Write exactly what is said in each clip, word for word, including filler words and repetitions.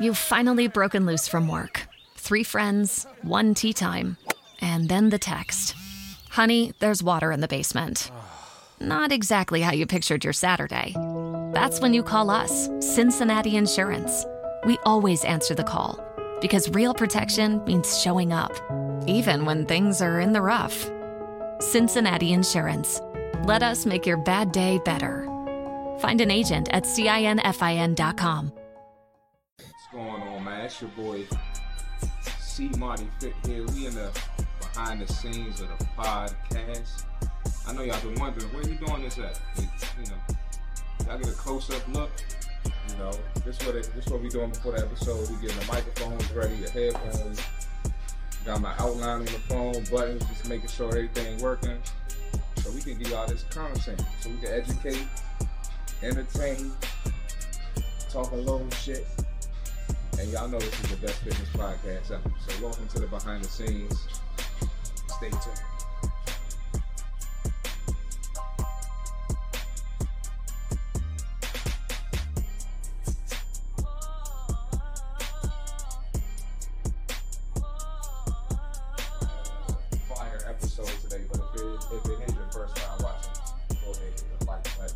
You've finally broken loose from work. Three friends, one tea time, and then the text. Honey, there's water in the basement. Not exactly how you pictured your Saturday. That's when you call us, Cincinnati Insurance. We always answer the call because real protection means showing up, even when things are in the rough. Cincinnati Insurance. Let us make your bad day better. Find an agent at cinfin dot com. What's going on, man? It's your boy C. Marty Fit here. We in the behind the scenes of the podcast. I know y'all been wondering where you doing this at. You, you know, y'all get a close-up look. You know, this what it, this what we doing before the episode. We getting the microphones ready, the headphones. Got my outline on the phone, buttons, just making sure everything working, so we can give y'all this content, so we can educate, entertain, talk a little shit. And y'all know this is the best fitness podcast ever. So welcome to the behind the scenes. Stay tuned. Fire episode today, but if it, if it is your first time watching, go ahead and hit the like button.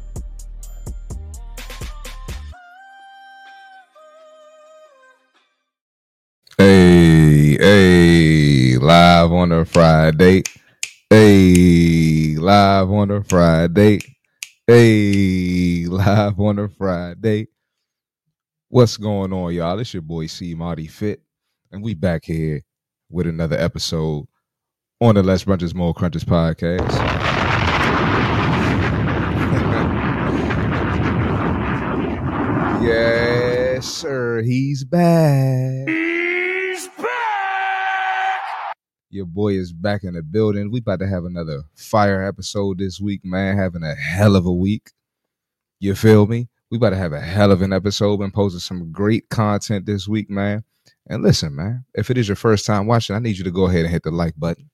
Hey, hey, live on a Friday. Hey, live on a Friday. Hey, live on a Friday. What's going on, y'all? It's your boy C. Marty Fit, and we back here with another episode on the Less Brunches, More Crunches podcast. Yes, sir. He's back. Your boy is back in the building. We about to have another fire episode this week, man. Having a hell of a week. You feel me? We about to have a hell of an episode. Been posting some great content this week, man. And listen, man, if it is your first time watching, I need you to go ahead and hit the like button.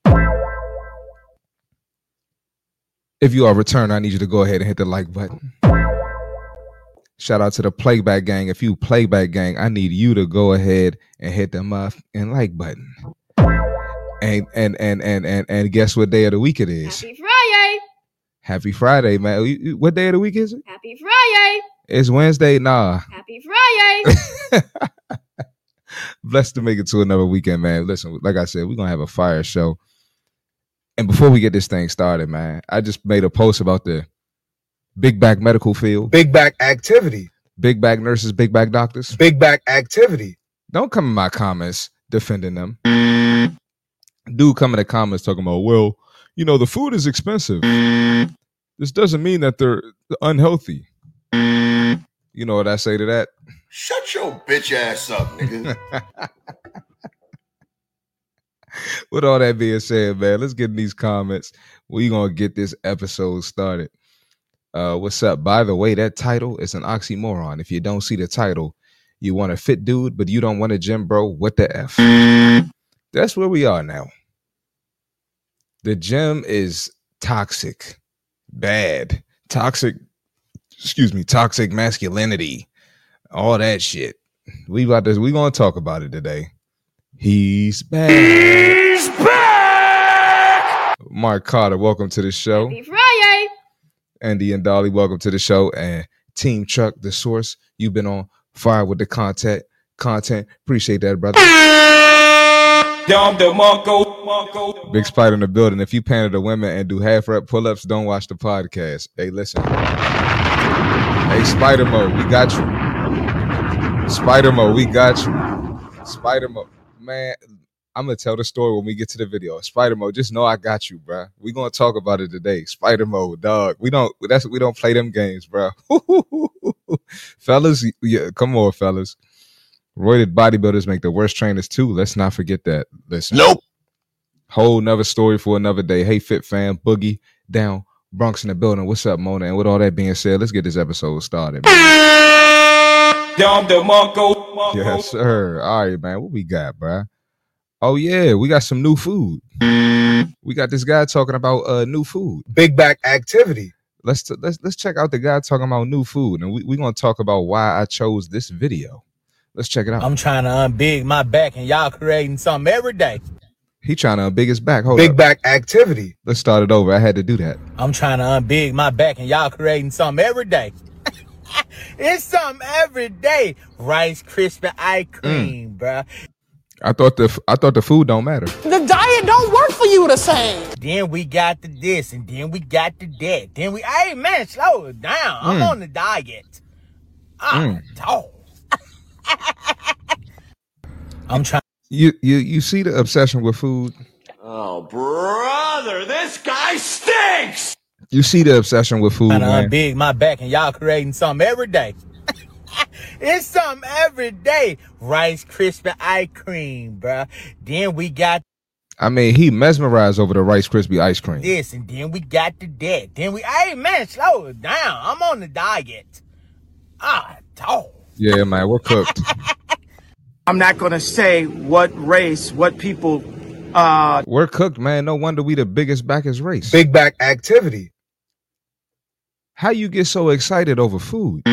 If you are returned, I need you to go ahead and hit the like button. Shout out to the Playback Gang. If you Playback Gang, I need you to go ahead and hit the muff and like button. And and and and and and guess what day of the week it is? Happy Friday. Happy Friday, man. What day of the week is it? Happy Friday. It's Wednesday. Nah. Happy Friday. Blessed to make it to another weekend, man. Listen, like I said, we're gonna have a fire show. And before we get this thing started, man, I just made a post about the big back medical field. Big back activity. Big back nurses, big back doctors. Big back activity. Don't come in my comments defending them. Dude come in the comments talking about, well, you know, the food is expensive. This doesn't mean that they're unhealthy. You know what I say to that? Shut your bitch ass up, nigga. With all that being said, man, let's get in these comments. We're going to get this episode started. Uh, what's up? By the way, that title is an oxymoron. If you don't see the title, you want a fit dude, but you don't want a gym bro. What the F? That's where we are now. The gym is toxic, bad, toxic, excuse me, toxic masculinity, all that shit. We about to, we gonna talk about it today. He's back. He's back. Mark Carter, welcome to the show. Happy Friday. Andy and Dolly, welcome to the show. And Team Truck, the source, you've been on fire with the content. Content, appreciate that, brother. Big Spider in the building. If you pander to women and do half rep pull-ups, don't watch the podcast. Hey, listen. Hey, Spider Mode, we got you. Spider Mode, we got you. Spider Mode, man, I'm gonna tell the story when we get to the video. Spider Mode, just know I got you, bro. We gonna talk about it today. Spider Mode, dog. We don't. That's we don't play them games, bro. Fellas, yeah, come on, fellas. Roided bodybuilders make the worst trainers too. Let's not forget that. Listen. Nope. Whole another story for another day. Hey, Fit Fam, Boogie down, Bronx in the building. What's up, Mona? And with all that being said, let's get this episode started, man. Yes, sir. All right, man. What we got, bro? Oh yeah, we got some new food. We got this guy talking about uh new food. Big back activity. Let's t- let's let's check out the guy talking about new food, and we we gonna talk about why I chose this video. Let's check it out. I'm trying to unbig my back and y'all creating something every day. He trying to unbig his back. Hold Big up. back activity. Let's start it over. I had to do that. I'm trying to unbig my back and y'all creating something every day. It's something every day. Rice Krispie ice cream, mm. bruh. I thought the I thought the food don't matter. The diet don't work for you the same. Then we got the this and then we got the that. Then we, hey man, slow it down. I'm Mm. on the diet. Ah, Mm. dog. I'm trying. You you you see the obsession with food? Oh, brother, this guy stinks! You see the obsession with food, Trying to man. unbig my back and y'all creating something every day. It's something every day. Rice Krispie ice cream, bruh. Then we got I mean, he mesmerized over the Rice Krispie ice cream. this and then we got the that. Then we, hey man, slow it down. I'm on the diet. Ah, dog. Yeah, man, we're cooked. I'm not going to say what race, what people. Uh, We're cooked, man. No wonder we the biggest backers race. Big back activity. How you get so excited over food?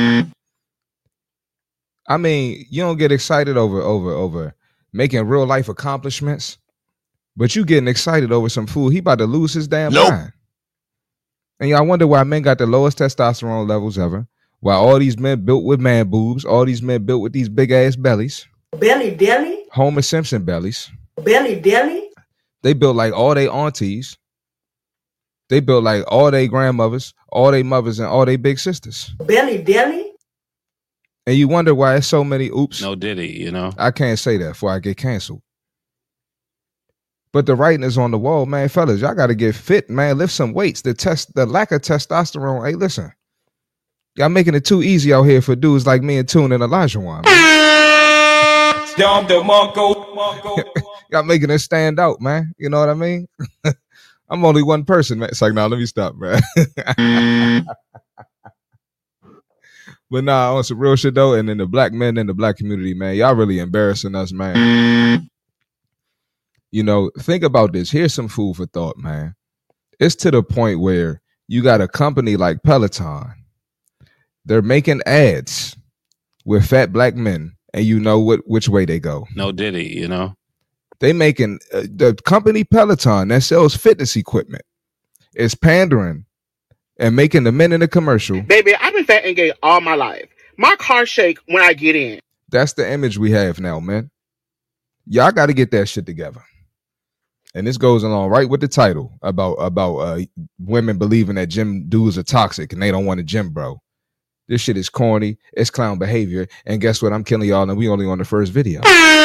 I mean, you don't get excited over over over making real life accomplishments, but you getting excited over some food. He about to lose his damn Nope. mind. And y'all wonder why men got the lowest testosterone levels ever. Why all these men built with man boobs, all these men built with these big ass bellies, Belly deli, Homer Simpson bellies. belly deli. They built like all they aunties. They built like all they grandmothers, all they mothers, and all they big sisters. Belly deli. And you wonder why it's so many oops. No Diddy, you know. I can't say that before I get canceled. But the writing is on the wall, man. Fellas, y'all got to get fit, man. Lift some weights. The test, the lack of testosterone. Hey, listen. Y'all making it too easy out here for dudes like me and Tune and Elijah Wan. Y'all making it stand out, man. You know what I mean? I'm only one person, man. It's like, nah, let me stop, man. But nah, on some real shit though, and then the black men in the black community, man, y'all really embarrassing us, man. You know, think about this. Here's some food for thought, man. It's to the point where you got a company like Peloton. They're making ads with fat black men, and you know what which way they go. No Diddy, you know. They making uh, the company Peloton that sells fitness equipment is pandering and making the men in the commercial. baby, I've been fat and gay all my life. My car shake when I get in. That's the image we have now, man. Y'all got to get that shit together. And this goes along right with the title about about uh, women believing that gym dudes are toxic and they don't want a gym bro. This shit is corny. It's clown behavior. And guess what? I'm killing y'all, and we only on the first video.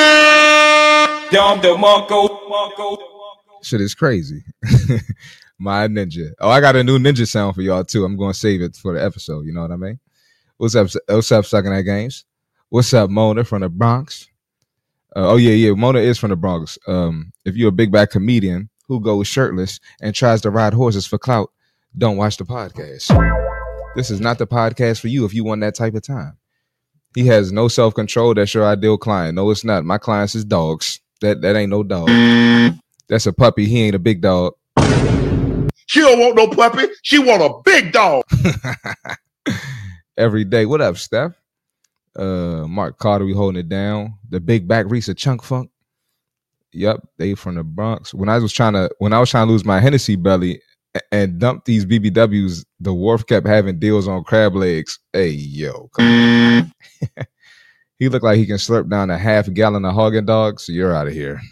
Shit is crazy. My ninja. Oh, I got a new ninja sound for y'all too. I'm going to save it for the episode. You know what I mean? What's up? What's up, Sucking At Games? What's up, Mona from the Bronx? Uh, oh yeah, yeah. Mona is from the Bronx. Um, if you're a big bad comedian who goes shirtless and tries to ride horses for clout, don't watch the podcast. This is not the podcast for you if you want that type of time. He has no self-control. That's your ideal client. No, it's not. My clients is dogs. That that ain't no dog. That's a puppy. He ain't a big dog. She don't want no puppy. She want a big dog. Every day. What up, Steph? Uh, Mark Carter, we holding it down. The big back Risa Chunk Funk. Yep, they from the Bronx. When I was trying to when I was trying to lose my Hennessy belly and dump these B B Ws, the wharf kept having deals on crab legs. Hey, yo. Come on. He looked like he can slurp down a half gallon of Haagen Dogs. So you're out of here.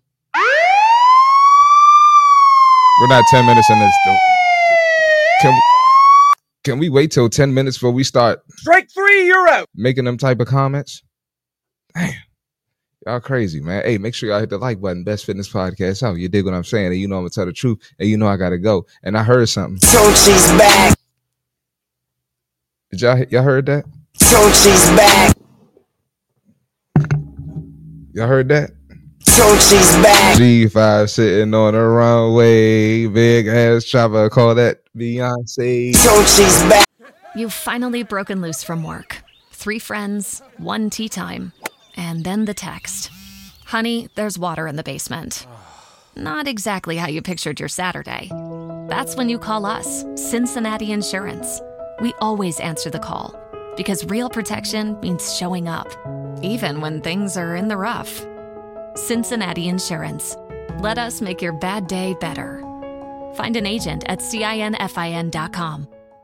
We're not ten minutes in this, though. Can we, can we wait till ten minutes before we start Strike three, you're out. making them type of comments? Damn. Y'all crazy, man. Hey, make sure y'all hit the like button. Best Fitness Podcast out. You dig what I'm saying? And you know I'm going to tell the truth. And you know I got to go. And I heard something. So she's back. Did y'all, y'all heard that? So she's back. Y'all heard that? So she's back. G five sitting on the runway. Big ass chopper. Call that Beyonce. So she's back. You've finally broken loose from work. Three friends, one tea time, and then the text. Honey, there's water in the basement. Not exactly how you pictured your Saturday. That's when you call us, Cincinnati Insurance. We always answer the call because real protection means showing up. even when things are in the rough. Cincinnati Insurance. Let us make your bad day better. Find an agent at cinfin dot com.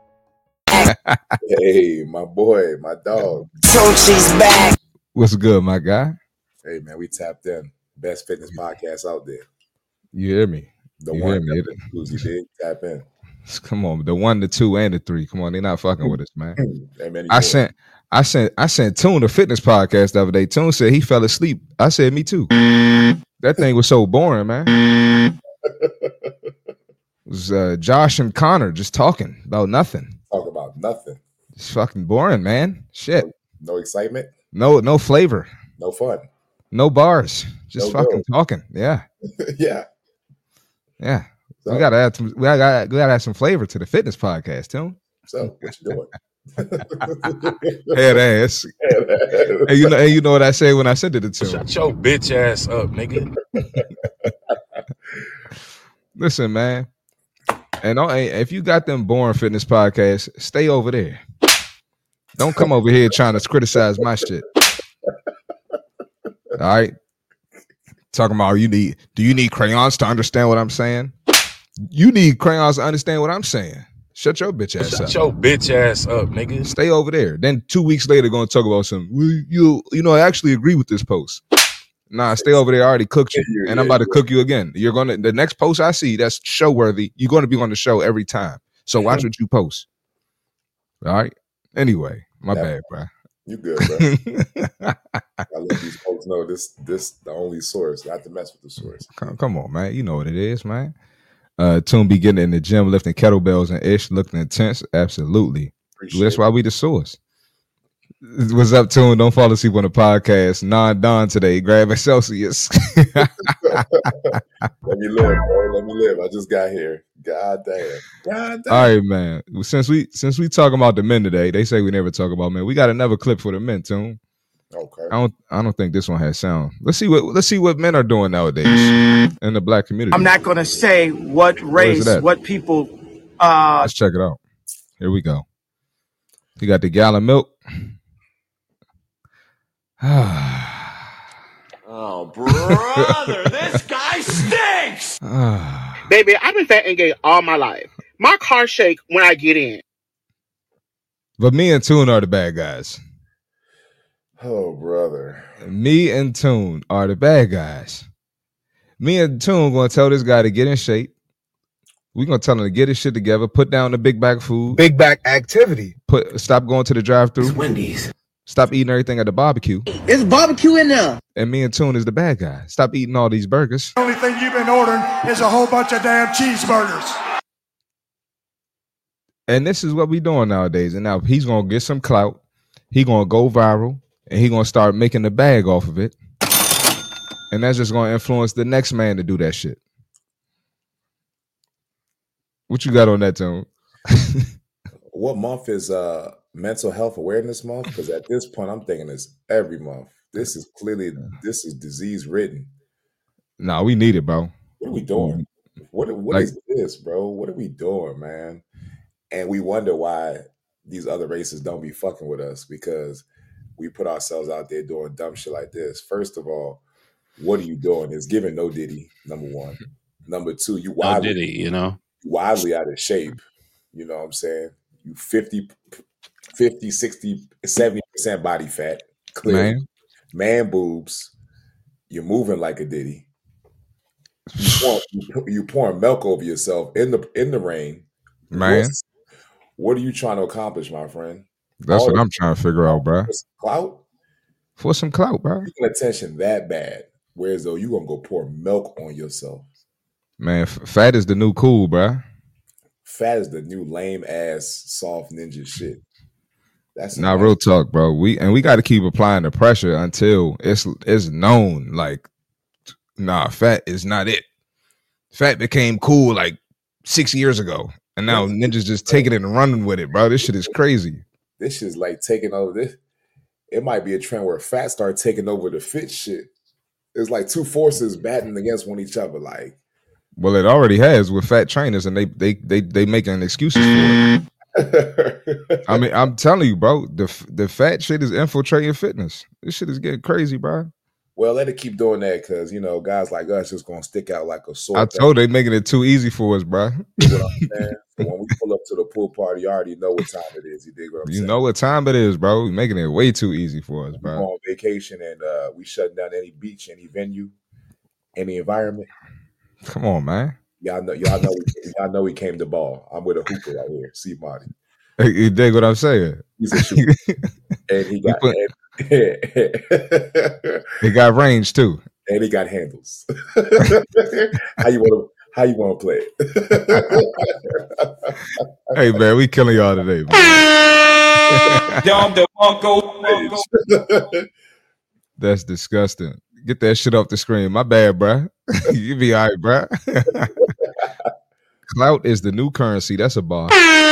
Hey, my boy, my dog. Tochi's back. What's good, my guy? Hey, man, we tapped in. Best fitness podcast out there. You hear me? The you one, hear me? the twos, you did tap in. Come on, the one, the two, and the three. Come on, they're not fucking with us, man. Hey, man, I sent, I sent, I sent Tune the fitness podcast the other day. Tune said he fell asleep. I said, me too. That thing was so boring, man. It was uh, Josh and Connor just talking about nothing. Talk about nothing. It's fucking boring, man. Shit. No, no excitement. No, no flavor. No fun. No bars. Just No fucking girl. talking. Yeah. Yeah. Yeah. So, we gotta add some. We gotta, we gotta add some flavor to the fitness podcast, Tune. So what you doing? Head ass. Head ass. Hey, you know, hey, you know what I say when I sent it to Tune? Shut your bitch ass up, nigga. Listen, man. And uh, if you got them boring fitness podcasts, stay over there. Don't come over here trying to criticize my shit. All right. Talking about you need. Do you need crayons to understand what I'm saying? You need crayons to understand what I'm saying. Shut your bitch ass Shut up. Shut your bitch ass up, nigga. Stay over there. Then two weeks later, going to talk about some. Well, you, you know, I actually agree with this post. Nah, stay over there. I already cooked you, Yeah, and yeah, I'm about to yeah. cook you again. You're gonna the next post I see that's show worthy. You're gonna be on the show every time. So watch what you post. All right. Anyway, my Yeah. bad, bro. You good, bro? I let these folks know this this the only source. Not to mess with the source. come, come on, man. You know what it is, man. Uh, Tune be getting in the gym, lifting kettlebells and ish, looking intense. Absolutely. Appreciate That's it. why we the source. What's up, Tune? Don't fall asleep on the podcast. Non-Don today. Grab a Celsius. Let me live, bro. Let me live. I just got here. God damn. God damn. All right, man. Since we since we talking about the men today, they say we never talk about men. We got another clip for the men, Tune. Okay. I don't I don't think this one has sound. Let's see what let's see what men are doing nowadays in the black community. I'm not going to say what Where is race, it at? what people. Uh, Let's check it out. Here we go. You got the gallon milk. Oh, brother, this guy stinks! Baby, I've been fat and gay all my life. My car shake when I get in. But me and Tune are the bad guys. Oh, brother. Me and Tune are the bad guys. Me and Tune gonna tell this guy to get in shape. We gonna tell him to get his shit together, put down the big bag food, Big back activity. put stop going to the drive-thru, Wendy's. stop eating everything at the barbecue. It's barbecue in there. And me and Tune is the bad guy. Stop eating all these burgers. The only thing you've been ordering is a whole bunch of damn cheeseburgers. And this is what we doing nowadays. And now he's gonna get some clout. He gonna go viral, and he gonna start making the bag off of it. And that's just gonna influence the next man to do that shit. What you got on that, Tune? What month is uh mental health awareness month? Because at this point, I'm thinking it's every month. This is clearly this is disease ridden. Nah, we need it, bro. What are we doing? What what Like- is this, bro? What are we doing, man? And we wonder why these other races don't be fucking with us because we put ourselves out there doing dumb shit like this. First of all, what are you doing? It's giving no Diddy, number one. Number two, you No wildly, Diddy, you know. wildly out of shape. You know what I'm saying? You fifty, fifty, sixty, seventy percent body fat. Clearly. Man. Man boobs. You're moving like a Diddy. You pour, you, you pouring milk over yourself in the in the rain. Man. What's- what are you trying to accomplish, my friend? That's All what the- I'm trying to figure out, bro. Clout? For some clout, bro. You paying attention that bad. Whereas though you gonna go pour milk on yourself. Man, f- fat is the new cool, bro. Fat is the new lame ass soft ninja shit. That's Now, real talk, bro. We and we got to keep applying the pressure until it's it's known. Like, nah, fat is not it. Fat became cool like six years ago, and now ninjas just taking it and running with it, bro. This shit is crazy. This shit's like taking over this. It might be a trend where fat start taking over the fit shit. It's like two forces batting against one each other. Like, Well, it already has with fat trainers, and they they they they making excuses for it. I mean, I'm telling you, bro, the the fat shit is infiltrating fitness. This shit is getting crazy, bro. Well, let it keep doing that because, you know, guys like us just going to stick out like a sore I thumb. told they making it too easy for us, bro. You know what I'm saying? So when we pull up to the pool party, you already know what time it is. You dig what I'm You saying? know what time it is, bro. We're making it way too easy for us, We bro. go on vacation and uh, we shutting down any beach, any venue, any environment. Come on, man. Y'all know, y'all know, y'all know he came to ball. I'm with a hooper right here, C Marty. You dig what I'm saying? He's a shooter, and he got put- and, It got range too. and he got handles. how you want to? How you want to play it? Hey, man, we killing y'all today, man. That's disgusting. Get that shit off the screen. My bad, bruh. You be all right, bruh. Clout is the new currency. That's a bar.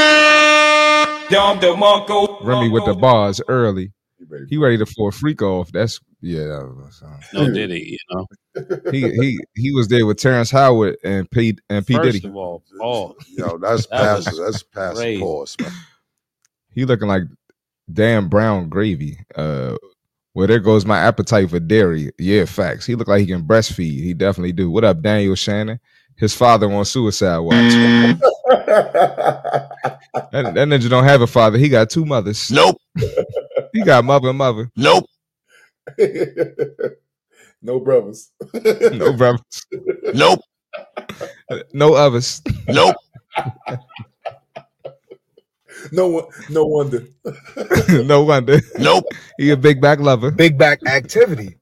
Remy with the bars early. He ready to for a freak off. That's yeah. No Diddy, you know. He he he was there with Terrence Howard and P and P First Diddy. of all, Paul. Yo, that's That past. was That's past the crazy. pause, man. He looking like damn brown gravy. Uh, well, there goes my appetite for dairy. Yeah, facts. He look like he can breastfeed. He definitely do. What up, Daniel Shannon? His father on suicide watch. that, that ninja don't have a father. He got two mothers. Nope. He got mother and mother. Nope. No brothers. No brothers. Nope. No others. Nope. No one. No wonder. No wonder. Nope. He a big back lover. Big back activity.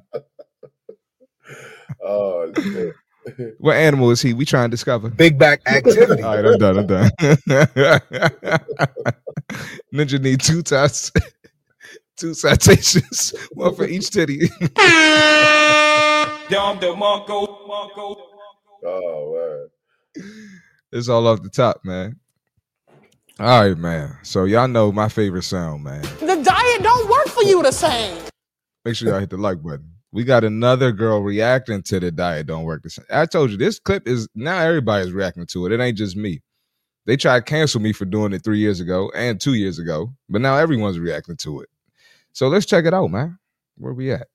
Oh, shit. What animal is he? We trying to discover. Big back activity. All right, I'm done. I'm done. Ninja need two tats, two citations, one for each titty. Oh, word. It's all off the top, man. All right, man. So y'all know my favorite sound, man. The diet don't work for you the same. Make sure y'all hit the like button. We got another girl reacting to the diet don't work the same. I told you this clip is now everybody's reacting to it. It ain't just me. They tried to cancel me for doing it three years ago and two years ago, but now everyone's reacting to it. So let's check it out, man. Where we at?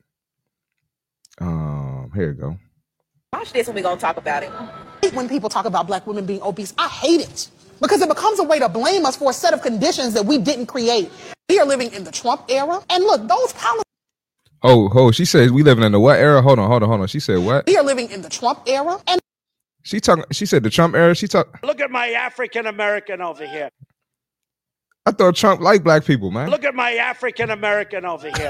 Um, here we go. Watch this and we're going to talk about it. When people talk about black women being obese, I hate it because it becomes a way to blame us for a set of conditions that we didn't create. We are living in the Trump era. And look, those policies. Oh, oh, she says we living in the what era? Hold on, hold on, hold on. She said what? We are living in the Trump era. And She talking. She said the Trump era. She talk. Look at my African American over here. I thought Trump liked black people, man. Look at my African American over here.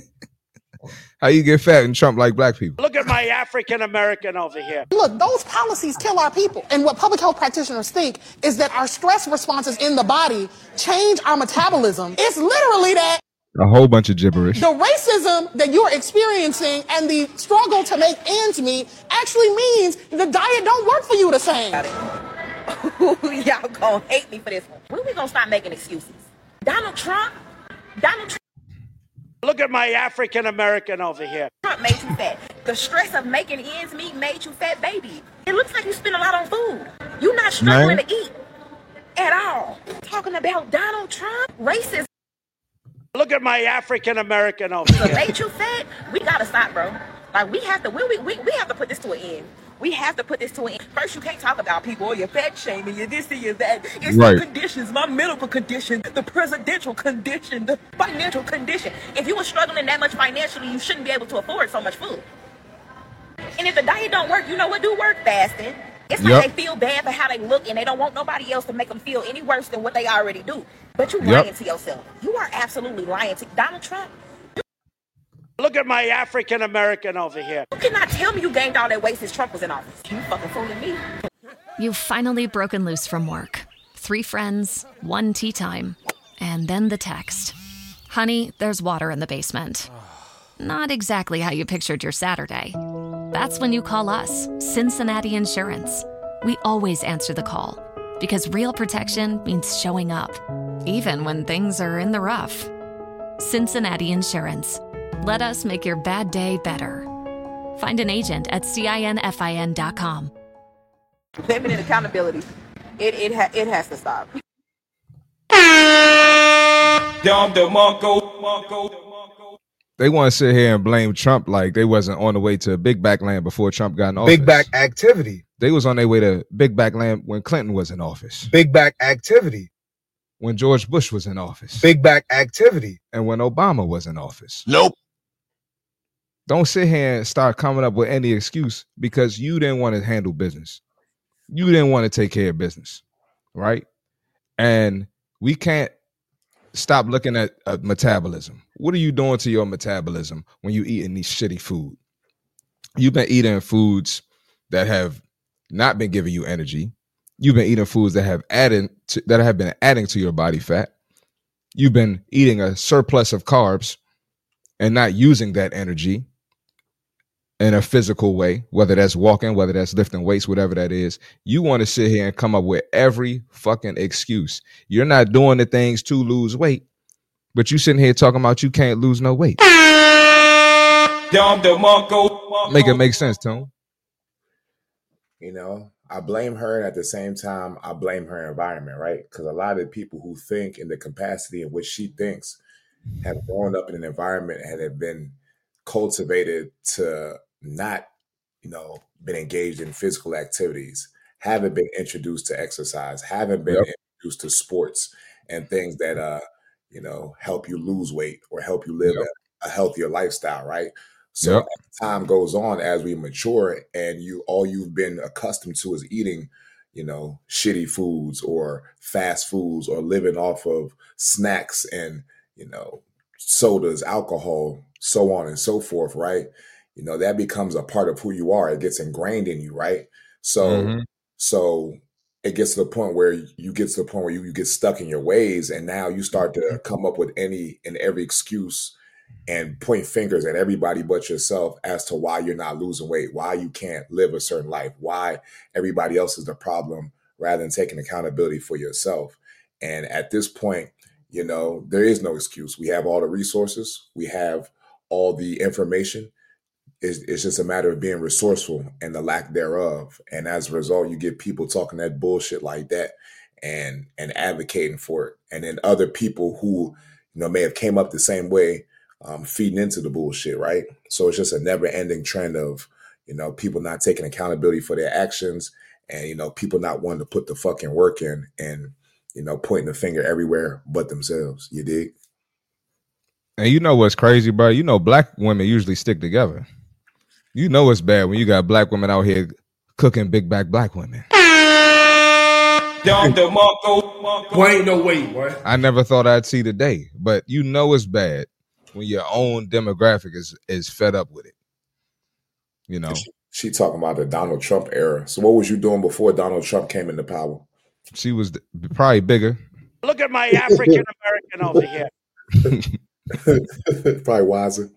How you get fat and Trump like black people? Look at my African American over here. look, those policies kill our people. And what public health practitioners think is that our stress responses in the body change our metabolism. It's literally that. A whole bunch of gibberish. The racism that you're experiencing and the struggle to make ends meet actually means the diet don't work for you the same. Y'all gonna hate me for this one. When we gonna stop making excuses? Donald Trump, Donald Trump. Look at my African American over here. Trump made you fat. The stress of making ends meet made you fat, baby. It looks like you spend a lot on food. You're not struggling Man. to eat at all. Talking about Donald Trump, racism. Look at my African American over So here. made you fat, we gotta stop, bro. Like we have to, we, we, we, we have to put this to an end. We have to put this to an end. First, you can't talk about people, or you're fat shaming, you're this, you're that. It's Right. the conditions, my medical condition, the presidential condition, the financial condition. If you were struggling that much financially, you shouldn't be able to afford so much food. And if the diet don't work, you know what do work? Fasting. It's like Yep. they feel bad for how they look, and they don't want nobody else to make them feel any worse than what they already do. But you Yep. lying to yourself. You are absolutely lying to Donald Trump. Look at my African American over here. You cannot tell me you gained all that weight since Trump was in office. You fucking fooling me. You've finally broken loose from work. Three friends, one tea time, and then the text. Honey, there's water in the basement. Not exactly how you pictured your Saturday. That's when you call us, Cincinnati Insurance. We always answer the call because real protection means showing up, even when things are in the rough. Cincinnati Insurance. Let us make your bad day better. Find an agent at cinfin dot com. Limited accountability. It it ha- it has to stop. They want to sit here and blame Trump like they wasn't on the way to big back land before Trump got in office. Big back activity. They was on their way to big back land when Clinton was in office. Big back activity. When George Bush was in office. Big back activity. And when Obama was in office. Nope. Don't sit here and start coming up with any excuse because you didn't want to handle business. You didn't want to take care of business, right? And we can't stop looking at uh, metabolism. What are you doing to your metabolism when you eating these shitty food? You've been eating foods that have not been giving you energy. You've been eating foods that have added to, that have been adding to your body fat. You've been eating a surplus of carbs and not using that energy in a physical way, whether that's walking, whether that's lifting weights, whatever that is. You want to sit here and come up with every fucking excuse. You're not doing the things to lose weight, but you sitting here talking about you can't lose no weight. Make it make sense, Tone. You know, I blame her, and at the same time, I blame her environment, right? Because a lot of people who think in the capacity in which she thinks have grown up in an environment and have been cultivated to not, you know, been engaged in physical activities, haven't been introduced to exercise, haven't been yep. introduced to sports and things that, uh, you know, help you lose weight or help you live yep. a, a healthier lifestyle, right? So yep. as time goes on, as we mature, and you all you've been accustomed to is eating, you know, shitty foods or fast foods or living off of snacks and, you know, sodas, alcohol, so on and so forth, right? You know, that becomes a part of who you are. It gets ingrained in you, right? So, mm-hmm. so it gets to the point where you get to the point where you, you get stuck in your ways, and now you start to come up with any and every excuse and point fingers at everybody but yourself as to why you're not losing weight, why you can't live a certain life, why everybody else is the problem rather than taking accountability for yourself. And at this point, you know, there is no excuse. We have all the resources. We have all the information. It's, it's just a matter of being resourceful and the lack thereof. And as a result, you get people talking that bullshit like that and and advocating for it. And then other people who, you know, may have came up the same way, um, feeding into the bullshit, right? So it's just a never-ending trend of, you know, people not taking accountability for their actions and, you know, people not wanting to put the fucking work in and, you know, pointing the finger everywhere but themselves. You dig? And you know what's crazy, bro? You know, black women usually stick together. You know it's bad when you got black women out here cooking big back black women. Boy, ain't no way, boy. I never thought I'd see the day, but you know it's bad when your own demographic is is fed up with it. You know, she, she talking about the Donald Trump era. So what was you doing before Donald Trump came into power? She was probably bigger. Look at my African American over here. Probably wiser.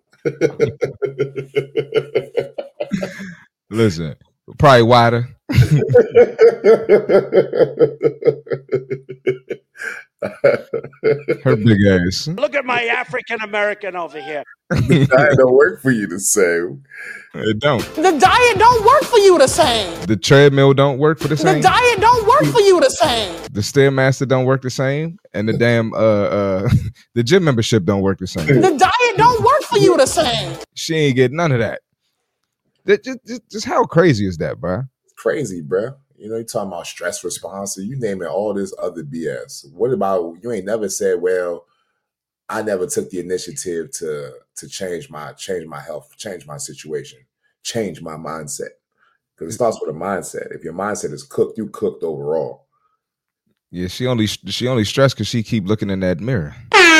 Listen, probably wider. Her big ass. Look at my African American over here. The diet don't work for you the same. It don't. The diet don't work for you the same. The treadmill don't work for the same. The diet don't work for you the same. The Stairmaster don't work the same, and the damn uh uh the gym membership don't work the same. The diet don't work for you the same. She ain't get none of that. That just, just, just how crazy is that, bro? Crazy, bro. You know, you're talking about stress response, you name it, all this other B S. What about, you ain't never said, well, I never took the initiative to to change my change my health, change my situation, change my mindset. Because it starts with a mindset. If your mindset is cooked, you cooked overall. Yeah, she only she only stressed because she keep looking in that mirror.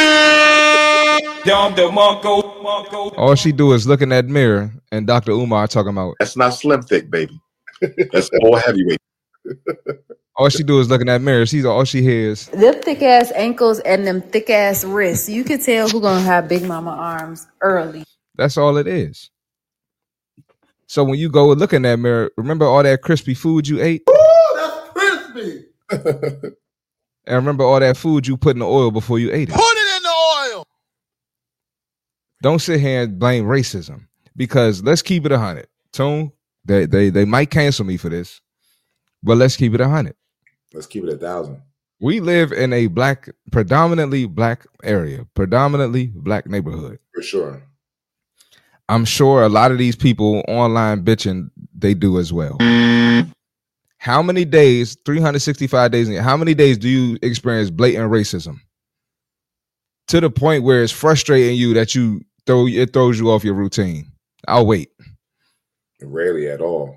All she do is look in that mirror, and Doctor Umar talking about that's not slim thick, baby. That's all heavyweight. All she do is look in that mirror. She's all she hears. Them thick ass ankles and them thick ass wrists. You can tell who gonna have big mama arms early. That's all it is. So when you go and look in that mirror, remember all that crispy food you ate? Oh, that's crispy. And remember all that food you put in the oil before you ate it. Put it in the oil. Don't sit here and blame racism, because let's keep it a hundred. Tone, they they they might cancel me for this, but let's keep it a hundred. Let's keep it a thousand. We live in a black, predominantly black area, predominantly black neighborhood. For sure. I'm sure a lot of these people online bitching, they do as well. How many days, three hundred sixty-five days, how many days do you experience blatant racism? To the point where it's frustrating you that you throw it throws you off your routine. I'll wait. Rarely at all.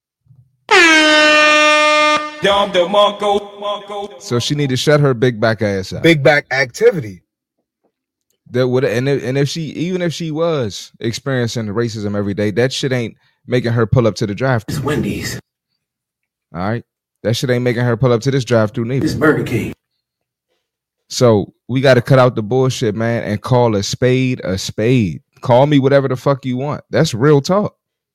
So she need to shut her big back ass up. Big back activity. That would and if, and if she even if she was experiencing racism every day, that shit ain't making her pull up to the drive-thru. It's Wendy's. All right, that shit ain't making her pull up to this drive-thru neither. It's Burger King. So we got to cut out the bullshit, man, and call a spade a spade. Call me whatever the fuck you want. That's real talk.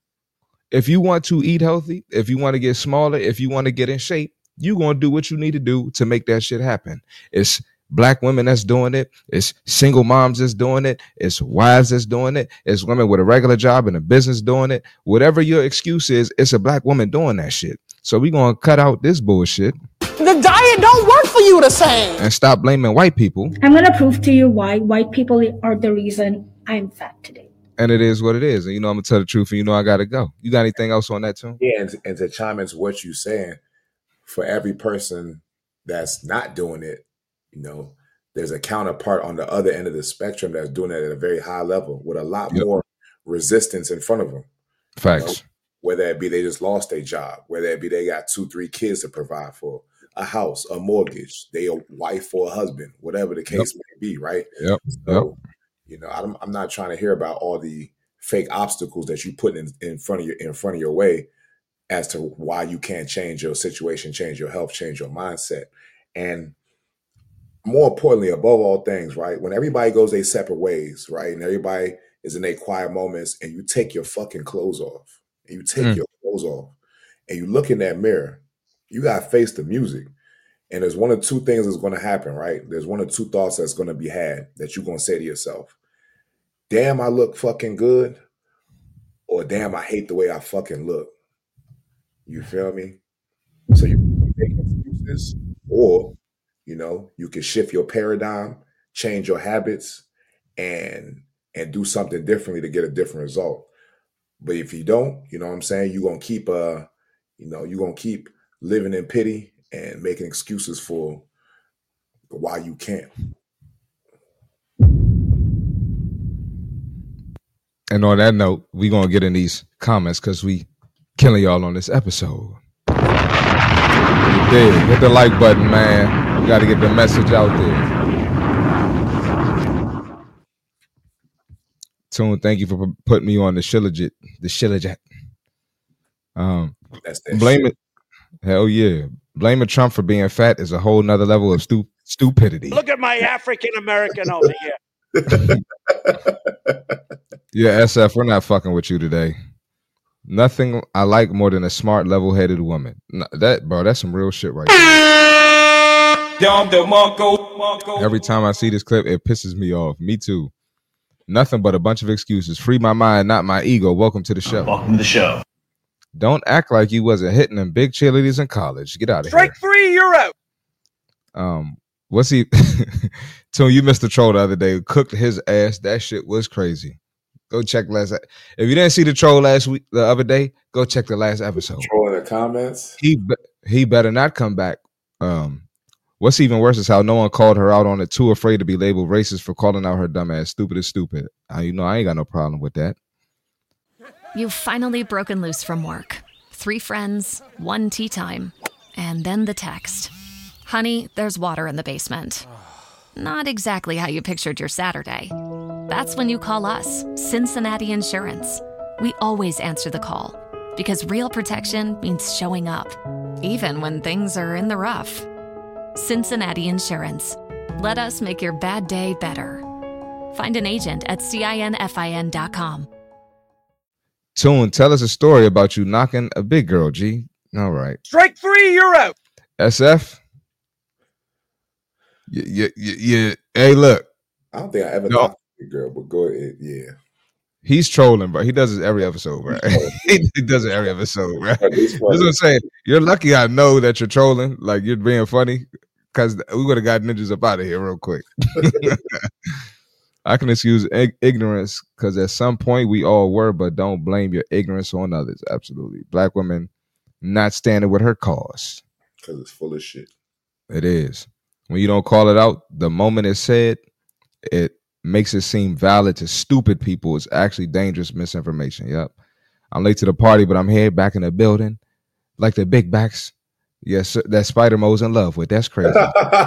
If you want to eat healthy, if you want to get smaller, if you want to get in shape, you gonna do what you need to do to make that shit happen. It's black women that's doing it. It's single moms that's doing it. It's wives that's doing it. It's women with a regular job and a business doing it. Whatever your excuse is, it's a black woman doing that shit. So we gonna cut out this bullshit. The diet don't work for you the same. And stop blaming white people. I'm gonna prove to you why white people are the reason I'm fat today. And it is what it is. And you know I'm gonna tell the truth, and you know I gotta go. You got anything else on that too? Yeah, and, and to chime into what you're saying, for every person that's not doing it, you know, there's a counterpart on the other end of the spectrum that's doing it at a very high level with a lot yep. more resistance in front of them. Facts. You know? Whether it be they just lost their job, whether it be they got two, three kids to provide for, a house, a mortgage, they a wife or a husband, whatever the case yep. may be, right? Yep. So, yep. you know, I'm, I'm not trying to hear about all the fake obstacles that you put in, in front of your in front of your way as to why you can't change your situation, change your health, change your mindset. And more importantly, above all things, right? When everybody goes their separate ways, right? And everybody is in their quiet moments and you take your fucking clothes off and you take mm. your clothes off and you look in that mirror, you got to face the music. And there's one or two things that's going to happen, right? There's one or two thoughts that's going to be had that you're going to say to yourself, damn, I look fucking good. Or damn, I hate the way I fucking look. You feel me? So you can make excuses, or, you know, you can shift your paradigm, change your habits, and and do something differently to get a different result. But if you don't, you know what I'm saying, you're gonna keep uh, you know, you're gonna keep living in pity and making excuses for why you can't. And on that note, we're gonna get in these comments because we killing y'all on this episode. You did. Hit the like button, man. You gotta get the message out there. Tune, thank you for putting me on the Shillajit. The Shillajit. Um, That's that blame shit. it. Hell yeah. Blaming Trump for being fat is a whole nother level of stu- stupidity. Look at my African American over here. Yeah, S F, we're not fucking with you today. Nothing I like more than a smart, level-headed woman. No, that, bro, that's some real shit right there. Every time I see this clip, it pisses me off. Me too. Nothing but a bunch of excuses. Free my mind, not my ego. Welcome to the show. Welcome to the show. Don't act like you wasn't hitting them big cheerleaders in college. Get out of Strike here. Strike three, you're out. Um, what's he? Tune, you missed the troll the other day. Cooked his ass. That shit was crazy. Go check last. If you didn't see the troll last week, the other day, go check the last episode. Troll in the comments. He he better not come back. Um, what's even worse is how no one called her out on it. Too afraid to be labeled racist for calling out her dumb ass. Stupid is stupid. I, you know I ain't got no problem with that. You've finally broken loose from work. Three friends, one tea time, and then the text. Honey, there's water in the basement. Not exactly how you pictured your Saturday. That's when you call us, Cincinnati Insurance. We always answer the call because real protection means showing up, even when things are in the rough. Cincinnati Insurance. Let us make your bad day better. Find an agent at cinfin dot com. Tune, tell us a story about you knocking a big girl, G. All right. Strike three, you're out. S F? Yeah, yeah, yeah. Hey, look. I don't think I ever no. knocked a big girl, but go ahead. Yeah. He's trolling, bro. He does it every episode, right? he, he does it every episode, right? That's what I'm saying. You're lucky I know that you're trolling. Like, you're being funny. because we would have got ninjas up out of here real quick. I can excuse ig- ignorance because at some point we all were, but don't blame your ignorance on others. Absolutely. Black women not standing with her cause. Because it's full of shit. It is. When you don't call it out, the moment it's said, it makes it seem valid to stupid people. It's actually dangerous misinformation. Yep. I'm late to the party, but I'm here back in the building. Like the big backs. Yes, sir, that Spider Mo's in love with. That's crazy.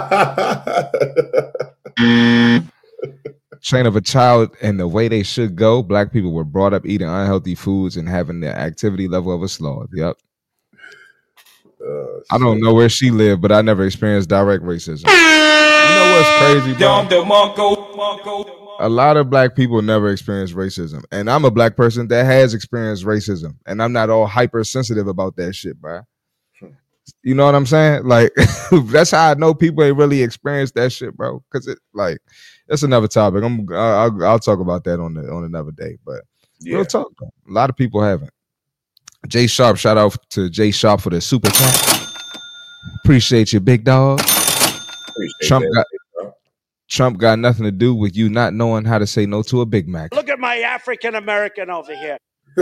Train of a child and the way they should go. Black people were brought up eating unhealthy foods and having the activity level of a sloth. Yep. Uh, I don't know where she lived, but I never experienced direct racism. You know what's crazy, bro? A lot of black people never experience racism, and I'm a black person that has experienced racism, and I'm not all hypersensitive about that shit, bro. You know what I'm saying? Like, that's how I know people ain't really experienced that shit, bro. Because it, like, that's another topic. I'm, I'll, I'll talk about that on the on another day. But yeah. Real talk, though. A lot of people haven't. Jay Sharp, shout out to Jay Sharp for the super chat. Appreciate you, big dog. Appreciate Trump that, got Trump got nothing to do with you not knowing how to say no to a Big Mac. Look at my African American over here.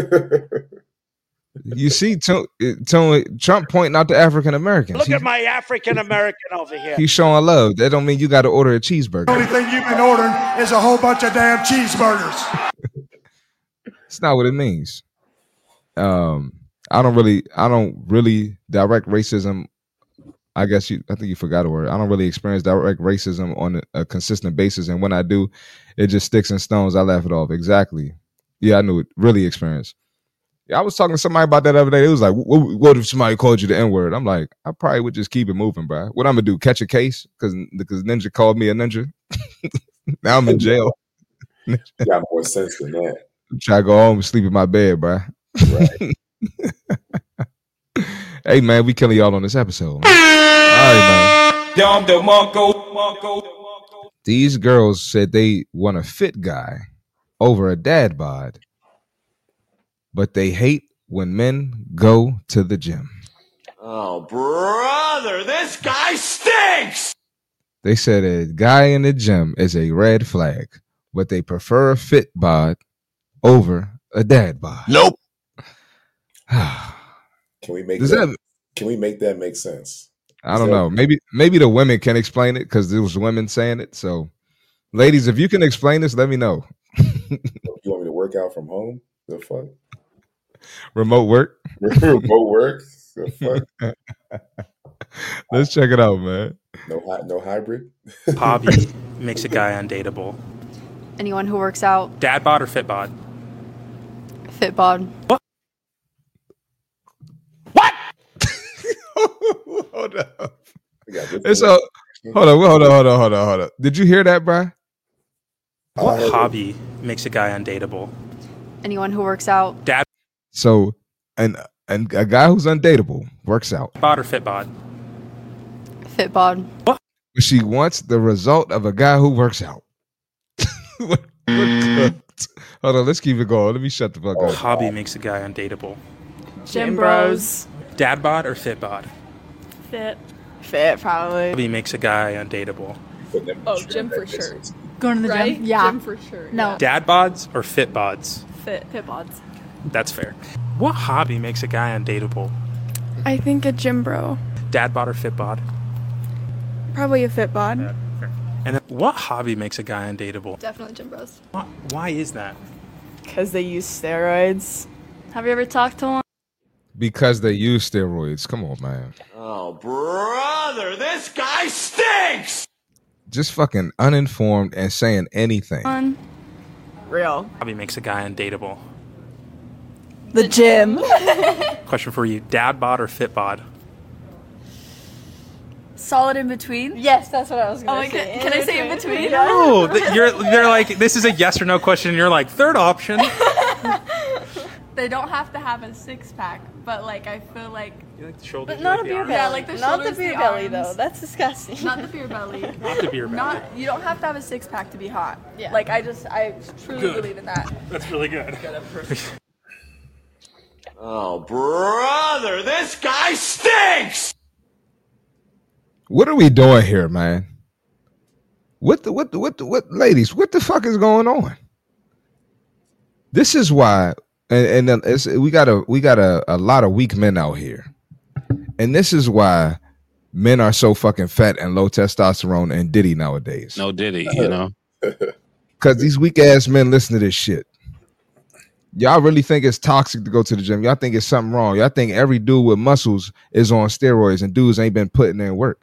You see, Tony, Tony, Trump pointing out to African Americans. Look at my African American over here. He's showing love. That don't mean you got to order a cheeseburger. The only thing you've been ordering is a whole bunch of damn cheeseburgers. It's not what it means. Um, I don't really, I don't really direct racism. I guess you, I think you forgot a word. I don't really experience direct racism on a, a consistent basis, and when I do, it just sticks and stones. I laugh it off. Exactly. Yeah, I knew it. Really experienced. Yeah, I was talking to somebody about that the other day. It was like, what, what if somebody called you the N-word? I'm like, I probably would just keep it moving, bro. What I'm gonna do? Catch a case? Because because Ninja called me a ninja. Now I'm in jail. You got more sense than that. Try to go home and sleep in my bed, bro. Right. Hey man, we killing y'all on this episode. Man. All right, man. These girls said they want a fit guy over a dad bod, but they hate when men go to the gym. Oh, brother, this guy stinks! They said a guy in the gym is a red flag, but they prefer a fit bod over a dad bod. Nope. Can we make Does that, that can we make that make sense? I don't know. Maybe maybe the women can explain it because there was women saying it. So, ladies, if you can explain this, let me know. You want me to work out from home? The fuck? Remote work? Remote work? The fuck? Let's check it out, man. No, no hybrid. Hobby makes a guy undateable. Anyone who works out. Dad bod or fit bod? Fit bod. What? Hold up. It's a, hold on, hold on, hold on, hold on, hold on. Did you hear that, bro? What uh, hobby makes a guy undateable? Anyone who works out. Dad. So, and and a guy who's undateable works out. Bod or fit bod? Fit bod. What? She wants the result of a guy who works out. we're, we're cooked. Hold on, let's keep it going. Let me shut the fuck oh, up. Hobby makes a guy undateable. Gym bros. Dad bod or fit bod? Fit. Fit, probably. Hobby makes a guy undateable. Oh, gym for sure. Going to the right? gym? Yeah. Gym for sure. No. Dad bods or fit bods? Fit. Fit bods. That's fair. What hobby makes a guy undateable? I think a gym bro. Dad bod or fit bod? Probably a fit bod. Yeah, fair. And then what hobby makes a guy undateable? Definitely gym bros. Why, why is that? Because they use steroids. Have you ever talked to one? Because they use steroids. Come on, man. Oh, brother, this guy stinks! Just fucking uninformed and saying anything. One. Real. Hobby makes a guy undateable. The gym. Question for you. Dad bod or fit bod? Solid in between? Yes, that's what I was going to oh, say. Can, can I say in between? No. You're, they're like, this is a yes or no question. And you're like, third option. They don't have to have a six pack, but like I feel like. You like the shoulders? But not like a beer arms? belly. Yeah, like the not shoulders, the beer the belly arms. though. That's disgusting. Not the beer belly. Not the beer belly. Not you don't have to have a six pack to be hot. Yeah. Like I just I truly good. believe in that. That's really good. Oh, brother, this guy stinks! What are we doing here, man? What the what the what the, what ladies? What the fuck is going on? This is why, and, and it's, we got a we got a, a lot of weak men out here, and this is why men are so fucking fat and low testosterone and Diddy nowadays. No Diddy, you know, because these weak ass men listen to this shit. Y'all really think it's toxic to go to the gym? Y'all think it's something wrong? Y'all think every dude with muscles is on steroids and dudes ain't been putting in work?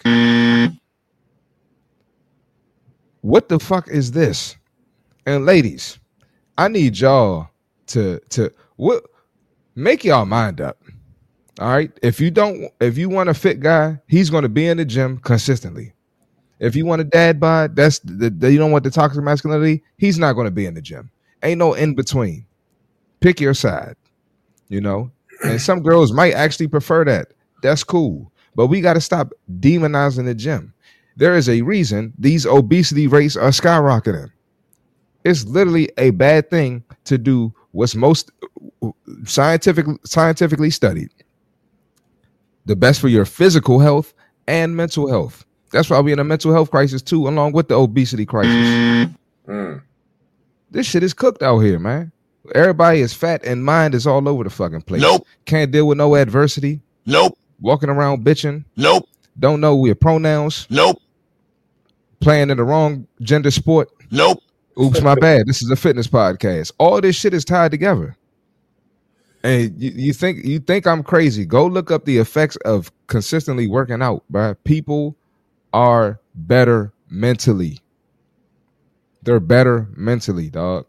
What the fuck is this? And ladies, I need y'all to to what make y'all mind up. All right. If you don't, if you want a fit guy, he's going to be in the gym consistently. If you want a dad bod, that's the, the you don't want the toxic masculinity, he's not going to be in the gym. Ain't no in between. Pick your side, you know. And some girls might actually prefer that. That's cool. But we got to stop demonizing the gym. There is a reason these obesity rates are skyrocketing. It's literally a bad thing to do what's most scientific, scientifically studied. The best for your physical health and mental health. That's why we're in a mental health crisis too, along with the obesity crisis. Mm. This shit is cooked out here, man. Everybody is fat and mind is all over the fucking place. Nope. Can't deal with no adversity. Nope. Walking around bitching. Nope. Don't know your pronouns. Nope. Playing in the wrong gender sport. Nope. Oops, my bad. This is a fitness podcast. All this shit is tied together. And you, you think you think I'm crazy? Go look up the effects of consistently working out, bro. People are better mentally. They're better mentally, dog.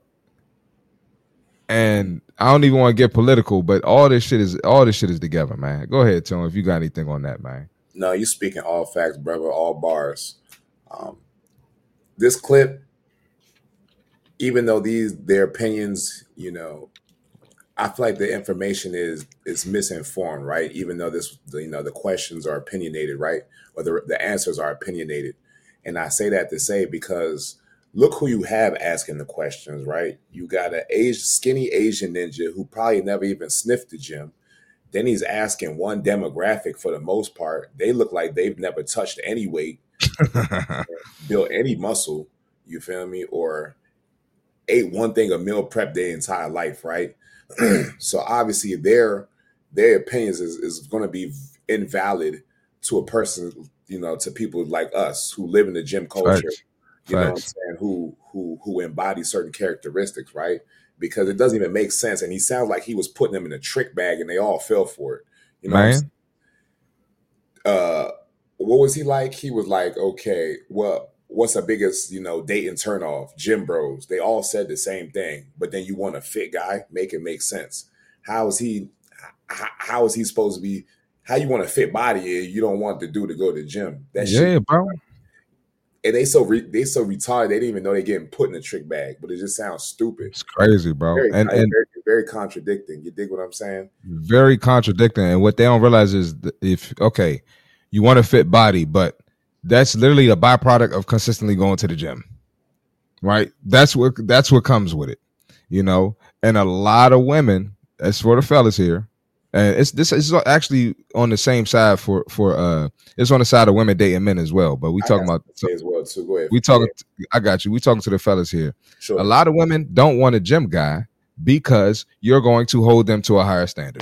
And I don't even want to get political, but all this shit is all this shit is together, man. Go ahead, Tom, if you got anything on that, man. No, you speaking all facts, brother, all bars. Um, this clip, even though these their opinions, you know, I feel like the information is is misinformed, right? Even though this, you know, the questions are opinionated, right, or the the answers are opinionated, and I say that to say because look who you have asking the questions, right? You got an age, skinny Asian ninja who probably never even sniffed the gym. Then he's asking one demographic for the most part. They look like they've never touched any weight, built any muscle, you feel me? Or ate one thing of meal prep their entire life, right? So obviously their their opinions is, is going to be invalid to a person, you know, to people like us who live in the gym culture. Facts. You know Facts. what I'm saying? Who who who embody certain characteristics, right? Because it doesn't even make sense. And he sounds like he was putting them in a trick bag and they all fell for it. You know what I'm Man. saying? Uh what was he like? He was like, okay, well, what's the biggest, you know, dating turnoff? Gym bros. They all said the same thing, but then you want a fit guy, make it make sense. How is he how, how is he supposed to be how you want a fit body and you don't want the dude to go to the gym? That Yeah, shit, bro. and they so re, they so retarded they didn't even know they're getting put in a trick bag, but it just sounds stupid. It's crazy, bro. Very, And very, and very contradicting. You dig what I'm saying? very contradicting. And what they don't realize is that if okay, you want a fit body, but that's literally a byproduct of consistently going to the gym. Right? That's what that's what comes with it. You know, and a lot of women, that's for the fellas here. And it's this is actually on the same side for for uh it's on the side of women dating men as well. But we I talking got about something to say as well too. Go ahead. we talking I got you. We talking to the fellas here. Sure. A lot of women don't want a gym guy because you're going to hold them to a higher standard.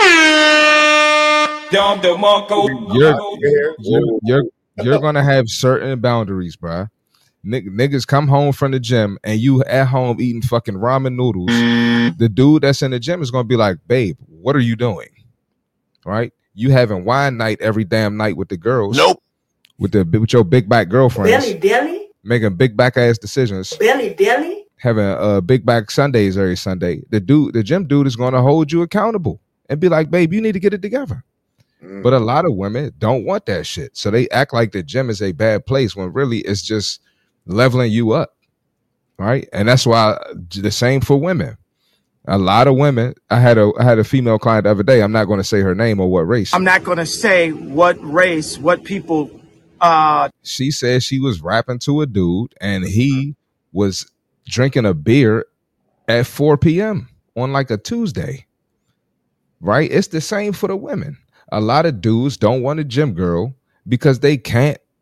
You're you're you're, you're gonna have certain boundaries, bruh. Nick, niggas come home from the gym and you at home eating fucking ramen noodles. The dude that's in the gym is gonna be like, babe, what are you doing? Right? You having wine night every damn night with the girls. Nope. With the with your big back girlfriends. Billy Dilly? Making big back ass decisions. Billy Dilly? Having uh big back Sundays every Sunday. The dude, the gym dude is gonna hold you accountable and be like, babe, you need to get it together. Mm. But a lot of women don't want that shit. So they act like the gym is a bad place when really it's just leveling you up. Right? And that's why the same for women. A lot of women, I had a I had a female client the other day. I'm not going to say her name or what race. I'm not going to say what race, what people. Uh, she said she was rapping to a dude and he was drinking a beer at four p.m. on like a Tuesday. Right? It's the same for the women. A lot of dudes don't want a gym girl because they can't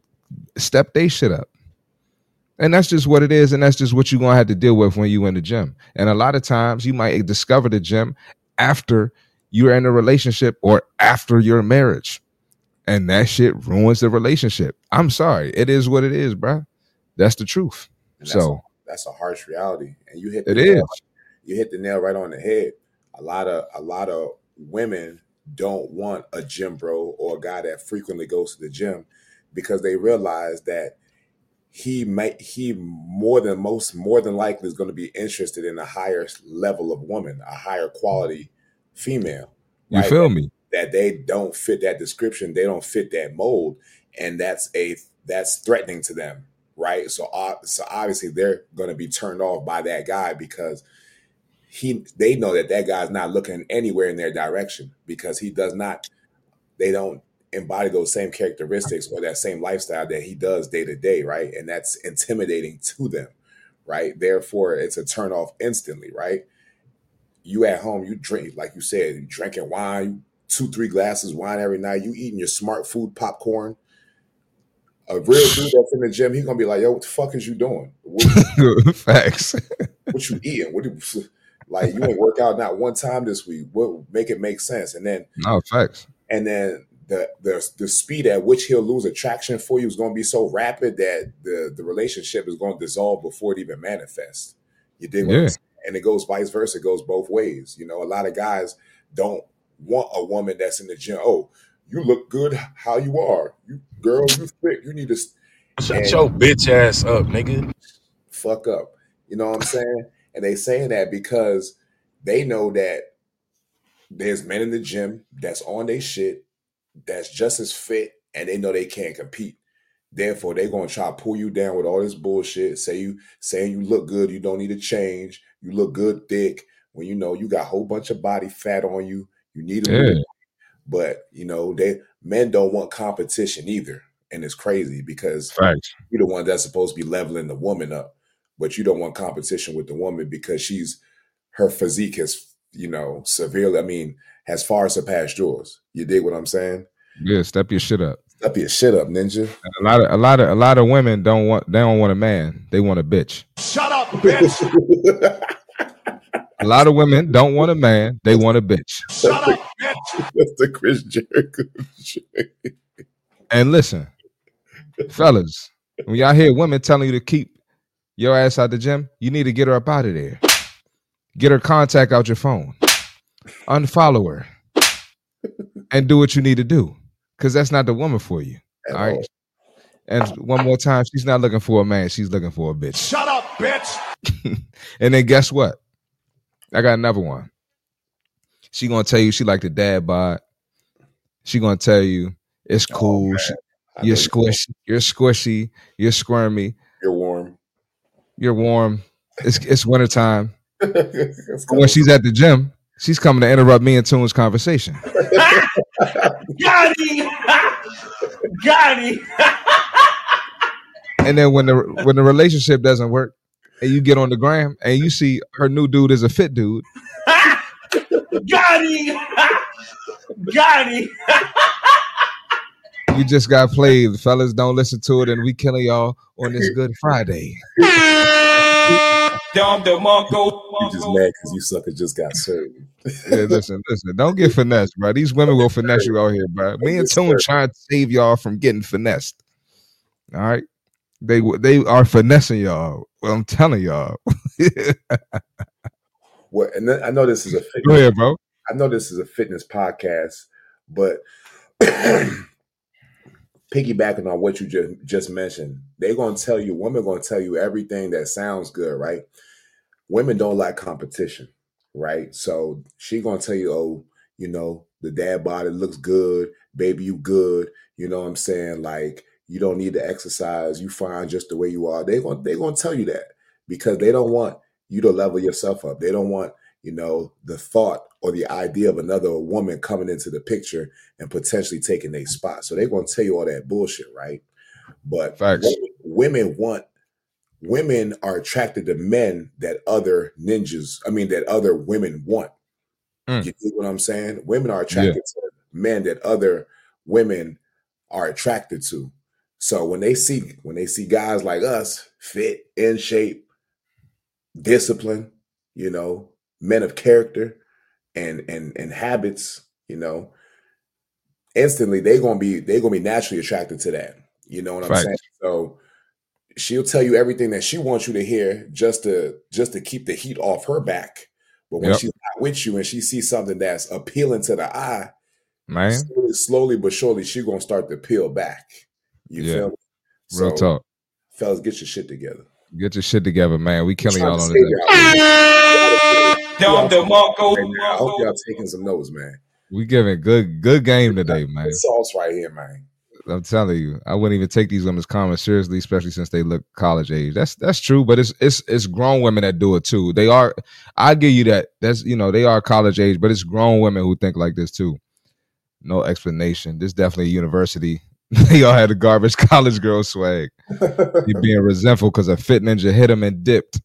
step they shit up. And that's just what it is, and that's just what you're gonna have to deal with when you in the gym. And a lot of times you might discover the gym after you're in a relationship or after your marriage. And that shit ruins the relationship. I'm sorry. It is what it is, bro. That's the truth. And that's So a, that's a harsh reality. And you hit the it nail, is. you hit the nail right on the head. A lot of a lot of women don't want a gym bro or a guy that frequently goes to the gym because they realize that he might he more than most more than likely is going to be interested in a higher level of woman, a higher quality female. You right? feel That, me? that they don't fit that description, they don't fit that mold, and that's a that's threatening to them, right? So, uh, so obviously they're going to be turned off by that guy because he they know that that guy's not looking anywhere in their direction because he does not. They don't embody those same characteristics or that same lifestyle that he does day to day, right? And that's intimidating to them, right? Therefore, it's a turn off instantly, right? You at home, you drink, like you said, you drinking wine, two, three glasses of wine every night, you eating your smart food popcorn. A real dude that's in the gym, he's gonna be like, yo, what the fuck is you doing? What, Facts. what you eating? What do you, like you ain't work out not one time this week. What make it make sense? And then No, facts. and then the the the speed at which he'll lose attraction for you is going to be so rapid that the the relationship is going to dissolve before it even manifests. You dig what I'm Yeah. saying? And it goes vice versa. It goes both ways. You know, a lot of guys don't want a woman that's in the gym. Oh, you look good how you are. You girl, you fit. You need to s- Shut and your bitch ass up, nigga. fuck up. You know what I'm saying? And they saying that because they know that there's men in the gym that's on their shit, that's just as fit, and they know they can't compete. Therefore, they're gonna try to pull you down with all this bullshit. Say you saying you look good, you don't need to change. You look good, thick. When you know you got a whole bunch of body fat on you, you need to Yeah. lose. But you know, they men don't want competition either, and it's crazy because Facts. you're the one that's supposed to be leveling the woman up, but you don't want competition with the woman because she's her physique has, you know, severely, I mean, has far surpassed yours. You dig what I'm saying? Yeah, step your shit up. Step your shit up, ninja. And a lot of a lot of a lot of women don't want they don't want a man. They want a bitch. Shut up, bitch. A lot of women don't want a man. They want a bitch. Shut up, bitch. That's the Chris Jericho shit. And listen, fellas, when y'all hear women telling you to keep your ass out the gym, you need to get her up out of there. Get her contact out your phone. Unfollow her. And do what you need to do. Because that's not the woman for you. At All right. all. And one more time, she's not looking for a man. She's looking for a bitch. Shut up, bitch. And then guess what? I got another one. She gonna tell you she like the dad bod. She gonna tell you it's cool. She- I you're know you- squishy. You're squishy. You're squirmy. You're warm. You're warm. It's it's wintertime. It's But when she's at the gym, she's coming to interrupt me and Toon's conversation. Got him. Got him. And then when the when the relationship doesn't work, and you get on the gram and you see her new dude is a fit dude, Got him. Got him. you just got played. Fellas, don't listen to it, and we killing y'all on this Good Friday. Dom DeMarco. You just mad because you sucker just got served. Yeah, listen, listen. Don't get finessed, bro. These women will finesse you out here, bro. Me and Toon trying to save y'all from getting finessed. All right, they they are finessing y'all. Well, I'm telling y'all. What? And then, I know this is a fitness, Go ahead, bro. I know this is a fitness podcast, but piggybacking on what you just just mentioned, they're gonna tell you, women gonna tell you everything that sounds good, right? Women don't like competition, right? So she gonna tell you, oh, you know, the dad body looks good, baby, you good. You know what I'm saying? Like, you don't need to exercise, you fine just the way you are. They're gonna they're gonna tell you that because they don't want you to level yourself up. They don't want, you know, the thought or the idea of another woman coming into the picture and potentially taking their spot. So they're going to tell you all that bullshit, right? But Facts. women, women want, women are attracted to men that other ninjas, I mean, that other women want. Mm. You see what I'm saying? Women are attracted to men that other women are attracted to. So when they see when they see guys like us, fit, in shape, discipline, you know, men of character and and and habits, you know, instantly they're gonna be they're gonna be naturally attracted to that. You know what I'm Right. saying? So she'll tell you everything that she wants you to hear just to just to keep the heat off her back. But when Yep. she's not with you and she sees something that's appealing to the eye, Man. slowly, slowly but surely she's gonna start to peel back. You Yeah. feel me? Real So, talk. fellas, get your shit together. Get your shit together, man. We killing Trying y'all to on save this. y'all. Down the Marco. Right now. I hope y'all taking some notes, man. We giving good good game today, man. Good sauce right here, man. I'm telling you, I wouldn't even take these women's comments seriously, especially since they look college age. That's that's true, but it's it's it's grown women that do it too. They are, I give you that. That's you know they are college age, but it's grown women who think like this too. No explanation. This definitely a university. They all had the garbage college girl swag. He being resentful because a fit ninja hit him and dipped.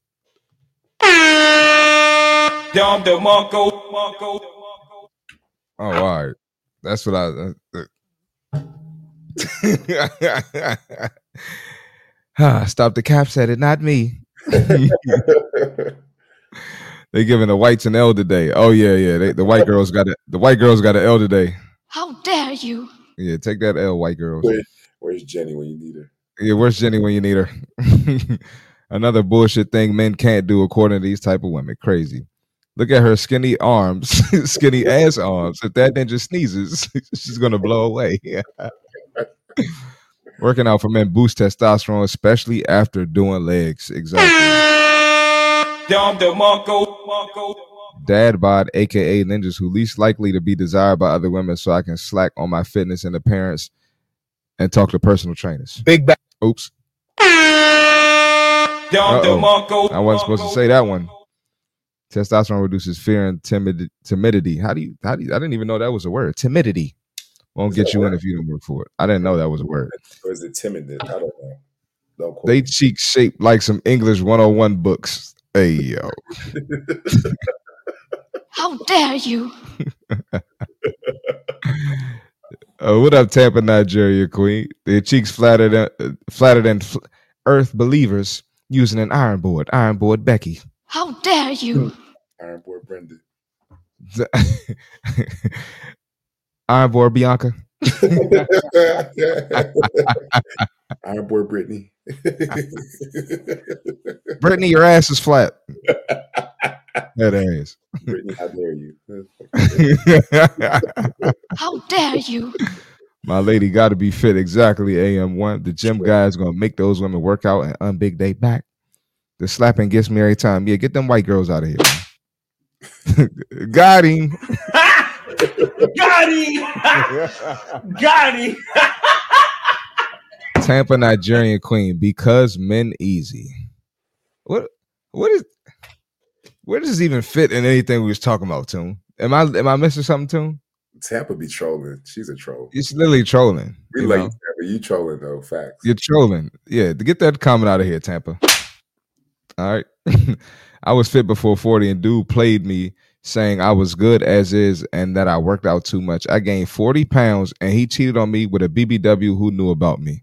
Down the Marco. Marco. Oh, all right. That's what I. Uh, Stop the caps at it, not me. They giving the whites an L today. Oh yeah, yeah. They, the white girls got it. The white girls got an L today. How dare you? Yeah, take that L, white girls. Where, where's Jenny when you need her? Yeah, where's Jenny when you need her? Another bullshit thing men can't do according to these type of women. Crazy. Look at her skinny arms, skinny ass arms. If that ninja sneezes, she's gonna blow away. Working out for men boosts testosterone, especially after doing legs. Exactly. Down the Marco. Marco. Dad bod, aka ninjas who least likely to be desired by other women, so I can slack on my fitness and appearance and talk to personal trainers. Big back. Oops. Down the Uh-oh. Marco. I wasn't supposed to say that one. Testosterone reduces fear and timid timidity. How do you? How do you? I didn't even know that was a word. Timidity won't Is get that you a in word? if you don't work for it. I didn't know that was a word. Or is it timid? I don't know. Don't quote They me. cheeks shaped like some English one oh one books. Hey yo. How dare you? Uh, what up, Tampa, Nigeria queen? Their cheeks flatter than uh, flatter than fl- Earth believers using an iron board. Iron board Becky. How dare you? Iron Boy Brenda. Iron board Bianca. Iron Boy Brittany. Brittany, your ass is flat. That ass. Brittany, how dare you? How dare you? My lady got to be fit. Exactly. A M one. The gym guy is going to make those women work out and unbig they back. The slapping gets me every time. Yeah, get them white girls out of here. Got him. Got him. Got him. Tampa Nigerian queen because men easy. What? What is? Where does this even fit in anything we was talking about, Toon? Am I am I missing something, Toon? Tampa be trolling. She's a troll. It's literally trolling. We You like know? Tampa. You trolling though. Facts. You're trolling. Yeah, get that comment out of here, Tampa. All right. I was fit before forty, and dude played me saying I was good as is and that I worked out too much. I gained forty pounds, and he cheated on me with a B B W who knew about me.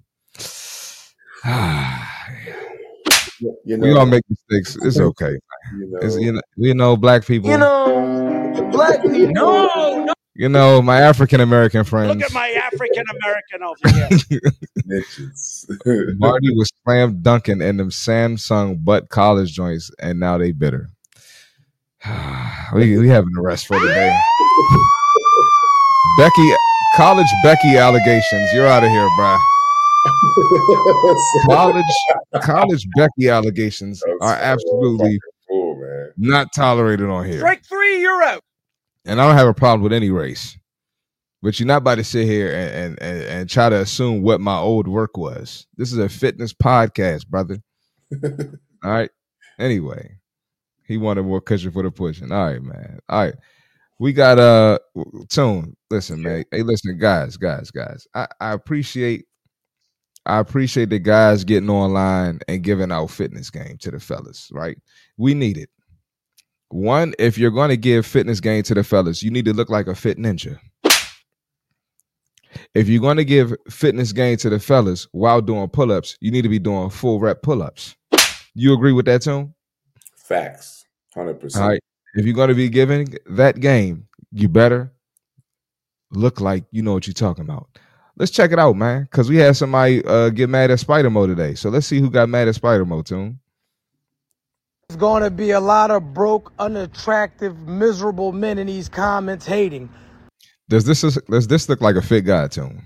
You We know, all make mistakes. It's okay. you know, It's, you know, we know black people. You know, black people. No, no. You know, my African American friends. Look at my African American over here. Bitches. Marty was slam dunking in them Samsung butt college joints, and now they bitter. we we having the rest for today. Becky, college Becky allegations. You're out of here, bruh. College, college Becky allegations are absolutely Cool, man. not tolerated on here. Strike three, you're out. And I don't have a problem with any race. But you're not about to sit here and, and, and, and try to assume what my old work was. This is a fitness podcast, brother. All right. Anyway, he wanted more cushion for the pushing. All right, man. All right. We got uh Tune. Listen, man. Hey, listen, guys, guys, guys. I, I appreciate I appreciate the guys getting online and giving out fitness game to the fellas, right? We need it. One, if you're going to give fitness game to the fellas, you need to look like a fit ninja. If you're going to give fitness gain to the fellas while doing pull-ups, you need to be doing full rep pull-ups. You agree with that, Tune? Facts. one hundred percent. All right. If you're going to be giving that game, you better look like you know what you're talking about. Let's check it out, man, because we had somebody uh, get mad at Spider-Mo today. So let's see who got mad at Spider-Mo, Tune. There's going to be a lot of broke, unattractive, miserable men in these comments hating. Does this does this look like a fit guy, Tune?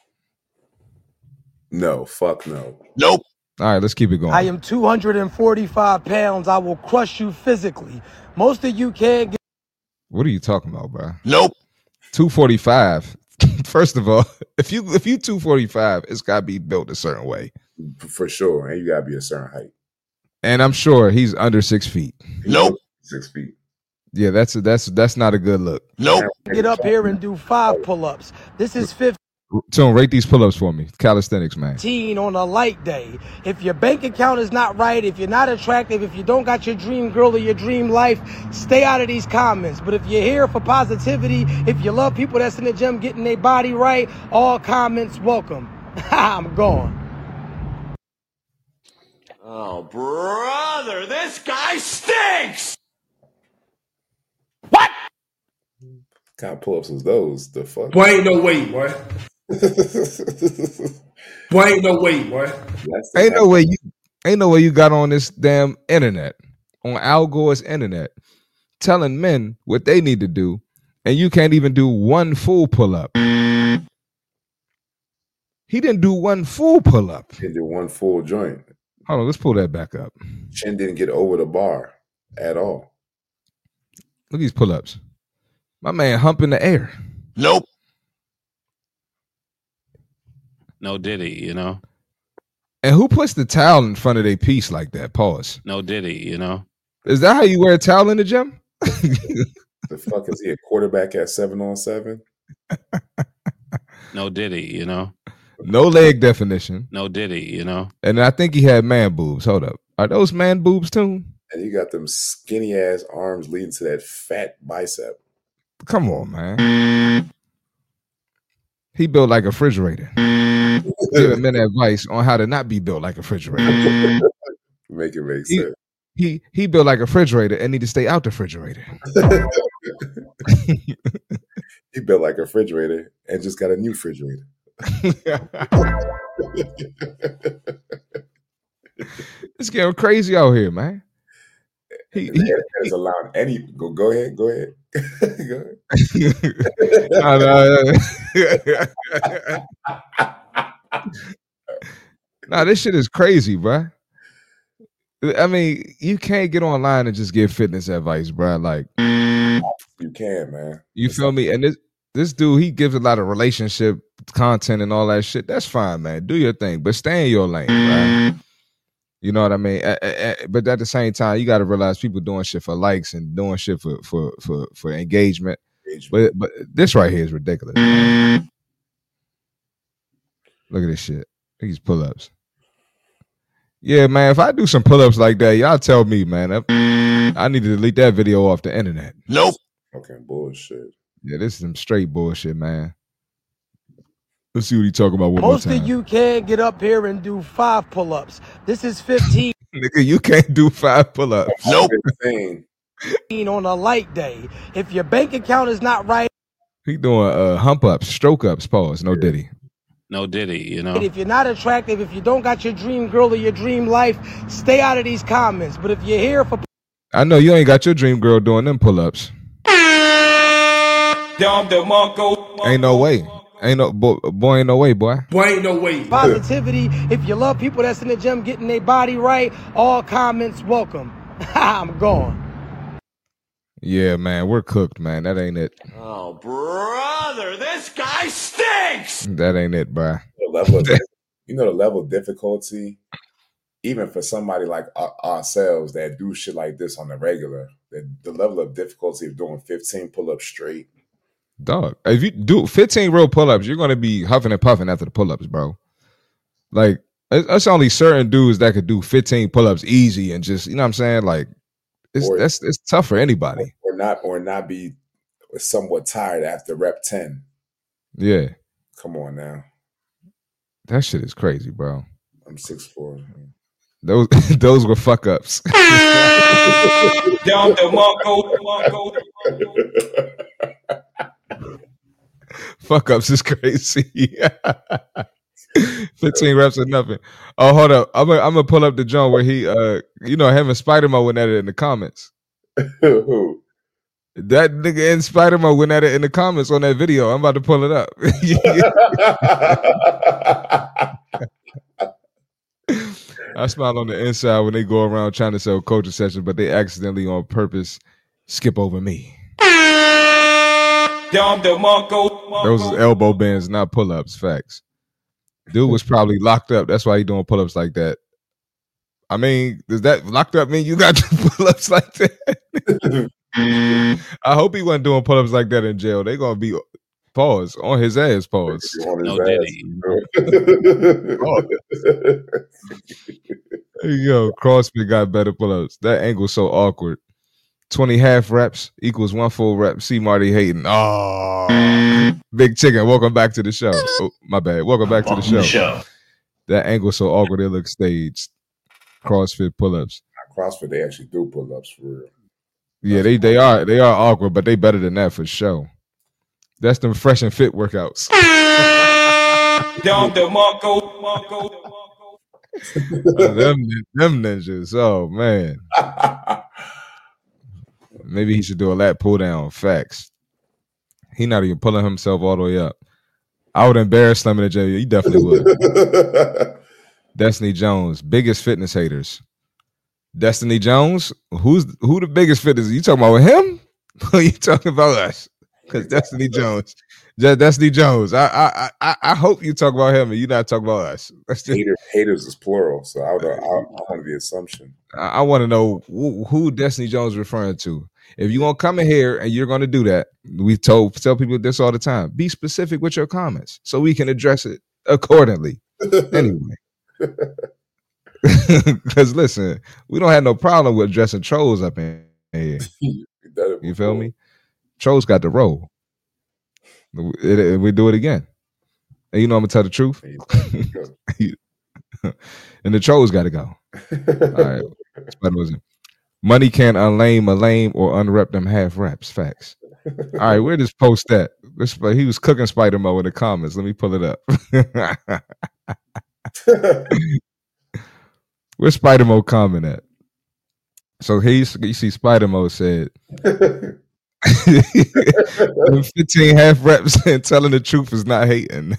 No, fuck no. Nope. All right, let's keep it going. I am two hundred forty-five pounds. I will crush you physically. Most of you can't get. What are you talking about, bro? Nope. two forty-five. First of all, if you if you two forty-five, it's got to be built a certain way. For sure. And you got to be a certain height. And I'm sure he's under six feet. Nope. Six feet. Yeah, that's a, that's that's not a good look. Nope. Get up here and do five pull-ups. This is Tune, rate these pull-ups for me. Calisthenics, man. fifteen on a light day. If your bank account is not right, if you're not attractive, if you don't got your dream girl or your dream life, stay out of these comments. But if you're here for positivity, if you love people that's in the gym getting their body right, all comments welcome. I'm gone. Oh, brother, this guy stinks! What kind of pull-ups was those? The fuck? Boy, ain't no way, boy. Boy, ain't no way, boy. Ain't no way you ain't no way you got on this damn internet, on Al Gore's internet, telling men what they need to do, and you can't even do one full pull-up. He didn't do one full pull-up. He did one full joint. Hold on, let's pull that back up. Chin didn't get over the bar at all. Look at these pull-ups. My man hump in the air. Nope. No Diddy, you know. And who puts the towel in front of their piece like that? Pause. No Diddy, you know. Is that how you wear a towel in the gym? The fuck is he, a quarterback at seven on seven? No Diddy, you know. No leg definition. No Diddy, you know. And I think he had man boobs. Hold up. Are those man boobs too? And you got them skinny ass arms leading to that fat bicep. Come on, man. He built like a refrigerator. Giving men advice on how to not be built like a refrigerator. Make it make he, sense. He he built like a refrigerator and need to stay out the refrigerator. He built like a refrigerator and just got a new refrigerator. It's getting crazy out here, man. He, he, is allowed any go go ahead, go ahead. Go ahead. no, no, no. Nah, this shit is crazy, bro. I mean, you can't get online and just give fitness advice, bro. Like, you can, man. You feel me? And this this dude, he gives a lot of relationship content and all that shit. That's fine, man. Do your thing, but stay in your lane, right? You know what I mean? Uh, uh, but at the same time, you got to realize people doing shit for likes and doing shit for for for, for engagement. engagement. But but this right here is ridiculous. Man. Look at this shit. These pull-ups. Yeah, man. If I do some pull-ups like that, y'all tell me, man. I, I need to delete that video off the internet. Nope. Okay, bullshit. Yeah, this is some straight bullshit, man. Let's see what he talking about one Most more time. of you can't get up here and do five pull-ups. This is fifteen. Nigga, you can't do five pull-ups. Nope. On a light day. If your bank account is not right. He doing uh, hump ups, stroke ups, pause. No Diddy. No Diddy, you know. If you're not attractive, if you don't got your dream girl or your dream life, stay out of these comments. But if you're here for... I know you ain't got your dream girl doing them pull-ups. Ain't no way. Ain't no boy, boy, ain't no way, boy. Boy, ain't no way. Positivity. If you love people that's in the gym getting their body right, all comments welcome. I'm gone. Yeah, man, we're cooked, man. That ain't it. Oh, brother, this guy stinks. That ain't it, bro. The level of, you know the level of difficulty, even for somebody like uh, ourselves that do shit like this on the regular. The, the level of difficulty of doing fifteen pull-ups straight. Dog, if you do fifteen real pull-ups, you're gonna be huffing and puffing after the pull-ups, bro. Like, it's only certain dudes that could do fifteen pull-ups easy and just, you know what I'm saying? Like, it's Or- that's it's tough for anybody. Or not, or not be somewhat tired after rep ten. Yeah. Come on now. That shit is crazy, bro. I'm six foot four. Those those were fuck ups. Fuck ups is crazy. fifteen reps or nothing. Oh, hold up. I'm gonna I'm gonna pull up the joint where he uh you know him and Spider Man went at it in the comments. Who? That nigga in Spider Man went at it in the comments on that video. I'm about to pull it up. I smile on the inside when they go around trying to sell coaching sessions, but they accidentally on purpose skip over me. Those is elbow bends, not pull-ups. Facts. Dude was probably locked up. That's why he doing pull-ups like that. I mean, does that locked up mean you got to pull-ups like that? I hope he wasn't doing pull-ups like that in jail. They gonna be pause on his ass. Pause. On his No, ass. There you go. CrossFit got better pull-ups. That angle's so awkward. twenty half reps equals one full rep. See Marty hating. Oh, Big Chicken. Welcome back to the show. Oh, my bad. Welcome back to the show. show. That angle's so awkward it looks staged. CrossFit pull-ups. CrossFit, they actually do pull-ups for real. Yeah, they they are they are awkward, but they better than that for sure. That's them fresh and fit workouts. Down the Marco, Marco. them, them ninjas. Oh man. Maybe he should do a lat pull down. Facts. He not even pulling himself all the way up. I would embarrass Slim in the jail. He definitely would. Destiny Jones, biggest fitness haters. Destiny Jones, who's who the biggest fitness? You talking about him? Or you talking about us? Because Destiny Jones, just Destiny Jones. I I I I hope you talk about him and you not talk about us. Just, haters, haters is plural, so I would I, I want the assumption. I, I want to know who, who Destiny Jones is referring to. If you want to come in here and you're going to do that, we told tell people this all the time. Be specific with your comments so we can address it accordingly. Anyway. Because listen, we don't have no problem with addressing trolls up in here. You feel me? Trolls got the roll. It, it, we do it again. And you know I'm gonna tell the truth. And the trolls got to go. All right. Money can't unlame a lame or unrep them half reps. Facts. All right, where this post at? This, he was cooking Spider-Man in the comments. Let me pull it up. Where's Spider-Man comment at? So he's you see Spider-Man said fifteen half reps and telling the truth is not hating.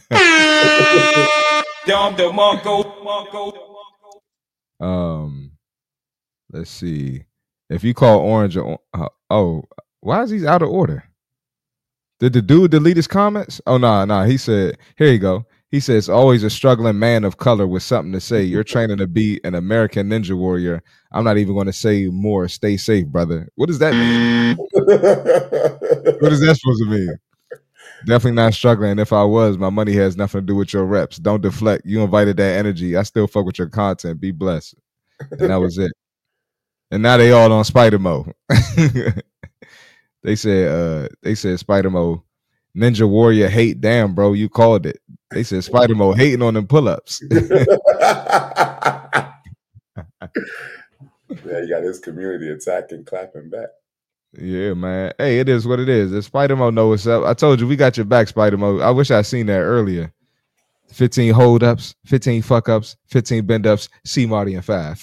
um let's see. If you call Orange a, uh, oh, why is he out of order? Did the dude delete his comments? Oh no, nah, no, nah, he said, here you go. He says, always a struggling man of color with something to say. You're training to be an American Ninja Warrior. I'm not even going to say more. Stay safe, brother. What does that mean? What is that supposed to mean? Definitely not struggling. If I was, my money has nothing to do with your reps. Don't deflect. You invited that energy. I still fuck with your content. Be blessed. And that was it. And now they all on Spider-Mo. They said, uh, they said Spider-Mo, Ninja Warrior hate. Damn, bro, you called it. They said Spider-Mo hating on them pull-ups. Yeah, you got his community attacking, clapping back. Yeah, man. Hey, it is what it is. If Spider-Mo know what's up, I told you we got your back, Spider-Mo. I wish I seen that earlier. fifteen hold-ups, fifteen fuck-ups, fifteen bend-ups, C Marty and five.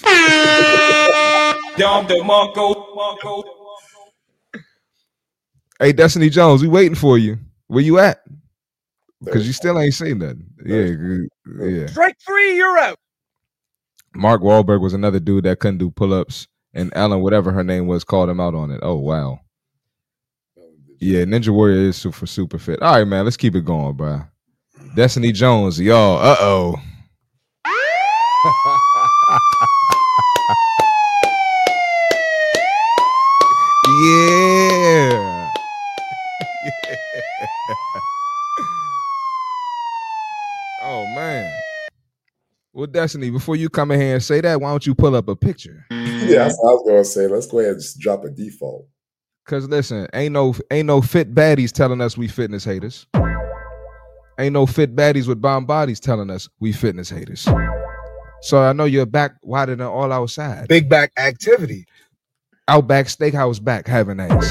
Hey, Destiny Jones, we waiting for you. Where you at? Because you still ain't seen nothing. Yeah, yeah. Strike three, you're out. Mark Wahlberg was another dude that couldn't do pull-ups, and Ellen, whatever her name was, called him out on it. Oh, wow. Yeah, Ninja Warrior is super, super fit. All right, man, let's keep it going, bro. Destiny Jones, y'all. Uh-oh. Yeah. Yeah. Oh man. Well, Destiny, before you come in here and say that, why don't you pull up a picture? Yeah, that's what I was gonna say. Let's go ahead and just drop a default. Cause listen, ain't no ain't no fit baddies telling us we fitness haters. Ain't no fit baddies with bomb bodies telling us we fitness haters. So I know you're back wider than all outside. Big back activity. Outback Steakhouse back having ass.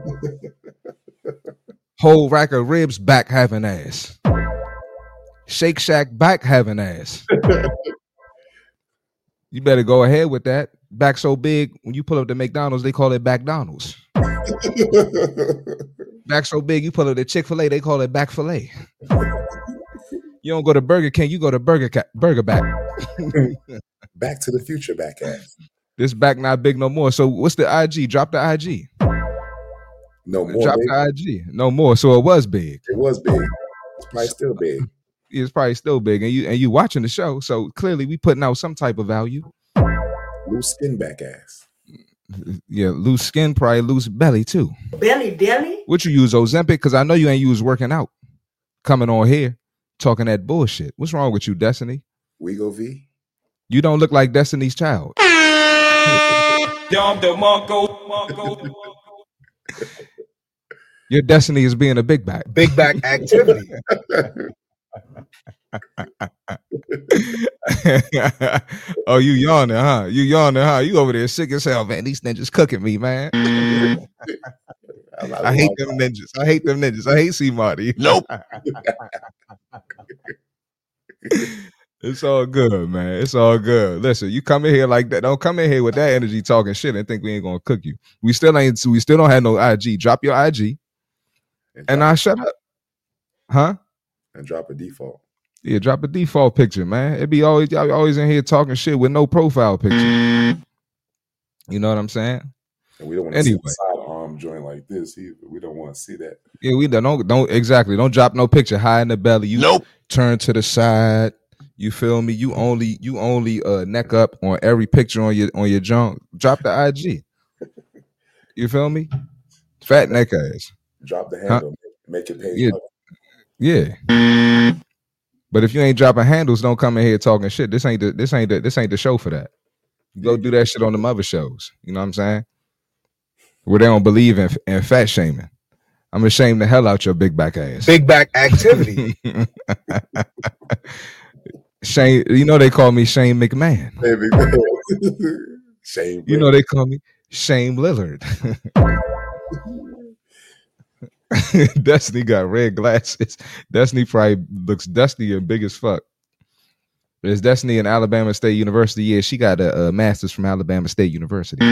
Whole rack of ribs back having ass. Shake Shack back having ass. You better go ahead with that. Back so big, when you pull up to McDonald's, they call it McDonald's. Back so big, you pull up to Chick-fil-A, they call it back filet. You don't go to Burger King, you go to Burger Ca- Burger Back. Back to the future back ass. This back not big no more. So what's the I G? Drop the I G. No more. Drop baby. the I G. No more. So it was big. It was big. It's probably still big. It's probably still big. And you and you watching the show. So clearly we putting out some type of value. Loose skin back ass. Yeah, loose skin, probably loose belly too. Belly, belly? What you use, Ozempic? Because I know you ain't use working out. Coming on here, talking that bullshit. What's wrong with you, Destiny? We go V. You don't look like Destiny's Child. Dom DeMarco, Marco. Your destiny is being a big back. Big back activity. Oh, you yawning, huh? You yawning, huh? You over there sick as hell, man. These ninjas cooking me, man. I hate them ninjas. I hate them ninjas. I hate C Marty. Nope. It's all good, man. It's all good. Listen, you come in here like that. Don't come in here with that energy talking shit and think we ain't gonna cook you. We still ain't. We still don't have no I G. Drop your I G, and, and I shut up, huh? And drop a default. Yeah, drop a default picture, man. It be always y'all always in here talking shit with no profile picture. You know what I'm saying? And we don't want to Anyway. see a sidearm joint like this either. We don't want to see that. Yeah, we don't don't, don't exactly don't drop no picture high in the belly. You Nope. turn to the side. You feel me? You only you only uh neck up on every picture on your on your junk. Drop the I G. You feel me? Fat neck ass. Drop the Huh? handle. Make it pay. Yeah. Yeah. But if you ain't dropping handles, don't come in here talking shit. This ain't the this ain't the this ain't the show for that. You go do that shit on the other shows. You know what I'm saying? Where they don't believe in, in fat shaming. I'm gonna shame the hell out your big back ass. Big back activity. Shane, you know they call me Shane McMahon. Shame. You know they call me Shane Lillard. Destiny got red glasses. Destiny probably looks dusty and big as fuck. There's Destiny in Alabama State University. Yeah, she got a, a master's from Alabama State University.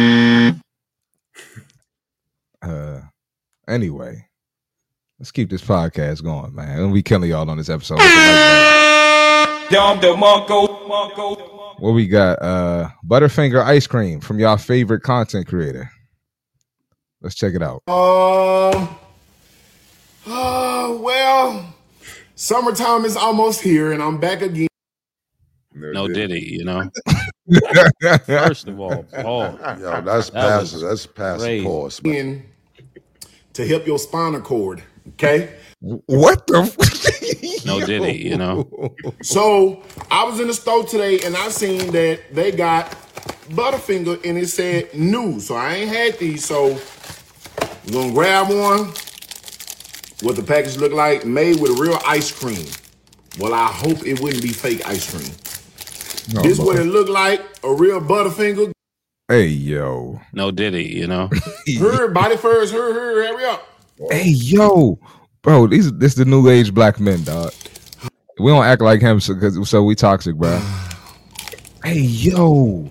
Uh, anyway, let's keep this podcast going, man. And we killing y'all on this episode. Dom DeMarco, Marco. What we got? Uh, Butterfinger ice cream from y'all favorite content creator. Let's check it out. Um. Uh, well, summertime is almost here, and I'm back again. No Diddy, you know. First of all, Paul. Yo, that's That past. was That's past crazy. pause, man. In to help your spinal cord. Okay. What the? F- No Diddy, you know. So I was in the store today, and I seen that they got Butterfinger, and it said new. So I ain't had these. So I'm gonna grab one. What the package look like? Made with real ice cream. Well, I hope it wouldn't be fake ice cream. No, this boy. what it look like, a real Butterfinger. Hey yo. No Diddy, you know. Her body first, her, her, hurry up. Hey yo, bro. These this the new age black men, dog. We don't act like him, so, 'cause- so we toxic, bro. Hey yo.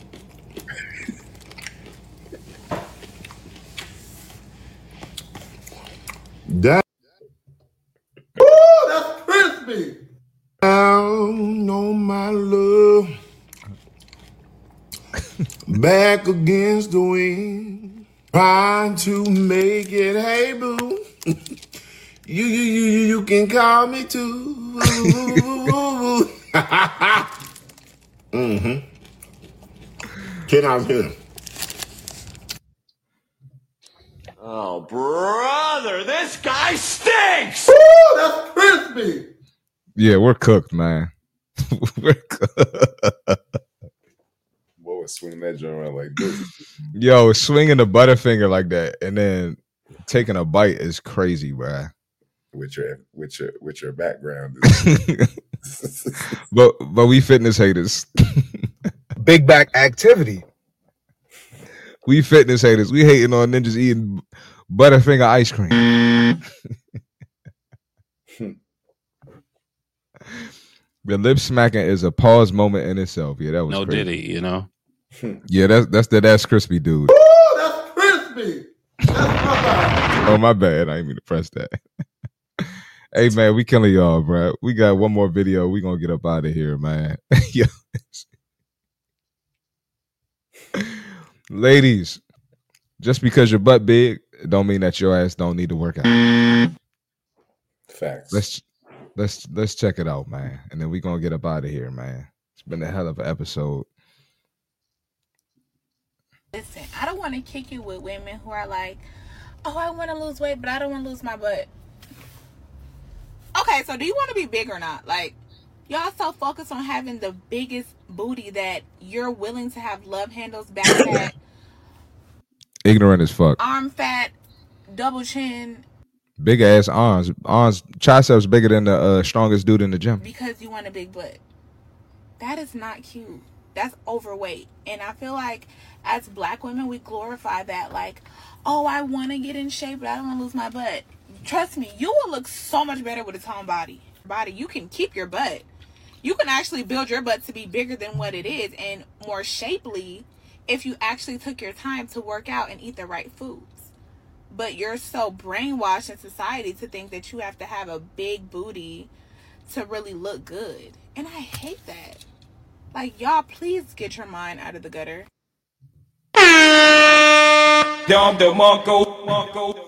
That. Ooh, that's crispy. Down on my love. Back against the wind. Trying to make it, hey boo. You, you, you, you, you can call me too. Mm-hmm. Can I hear? Oh, brother, this guy stinks! Ooh, that's crispy. Yeah, we're cooked, man. We're cooked. Boy was swinging that joint around like this. Yo, swinging the Butterfinger like that and then taking a bite is crazy, bruh. with your with your with your background. but but we fitness haters. Big back activity. We fitness haters. We hating on ninjas eating Butterfinger ice cream. The lip smacking is a pause moment in itself. Yeah, that was No crazy. Diddy, you know. Yeah, that's that's the that's crispy dude. Ooh, that's crispy. That's my bad. Oh my bad, I didn't mean to press that. Hey man, we killing y'all, bro. We got one more video. We gonna get up out of here, man. Yo. Ladies, just because your butt big, don't mean that your ass don't need to work out. Facts. Let's let's let's check it out, man, and then we gonna get up out of here, man. It's been a hell of an episode. Listen, I don't want to kick you with women who are like, oh, I want to lose weight, but I don't want to lose my butt. Okay, so do you want to be big or not? Like, y'all so focused on having the biggest booty that you're willing to have love handles, back fat, Ignorant as fuck. arm fat, double chin, Big ass arms. Arms, triceps bigger than the uh, strongest dude in the gym. because you want a big butt. That is not cute. That's overweight. And I feel like as black women, we glorify that. Like, oh, I want to get in shape, but I don't want to lose my butt. Trust me, you will look so much better with a toned body. Body, you can keep your butt. You can actually build your butt to be bigger than what it is and more shapely if you actually took your time to work out and eat the right foods. But you're so brainwashed in society to think that you have to have a big booty to really look good. And I hate that. Like, y'all, please get your mind out of the gutter. Dom DeMarco, Marco.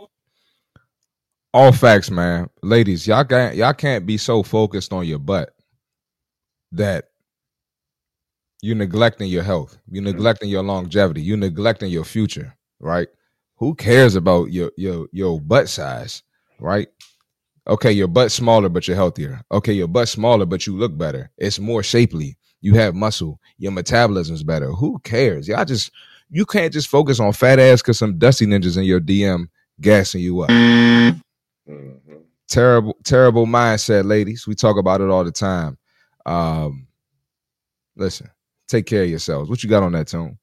All facts, man. Ladies, y'all can't y'all can't be so focused on your butt that you're neglecting your health. You're neglecting your longevity. You're neglecting your future, right? Who cares about your your your butt size, right? Okay, your butt's smaller, but you're healthier. Okay, your butt's smaller, but you look better. It's more shapely. You have muscle. Your metabolism's better. Who cares? Y'all just you can't just focus on fat ass because some dusty ninjas in your D M gassing you up. Mm-hmm. Terrible, terrible mindset, ladies. We talk about it all the time. Um, listen, take care of yourselves. What you got on that, Tone?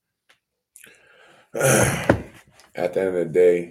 At the end of the day,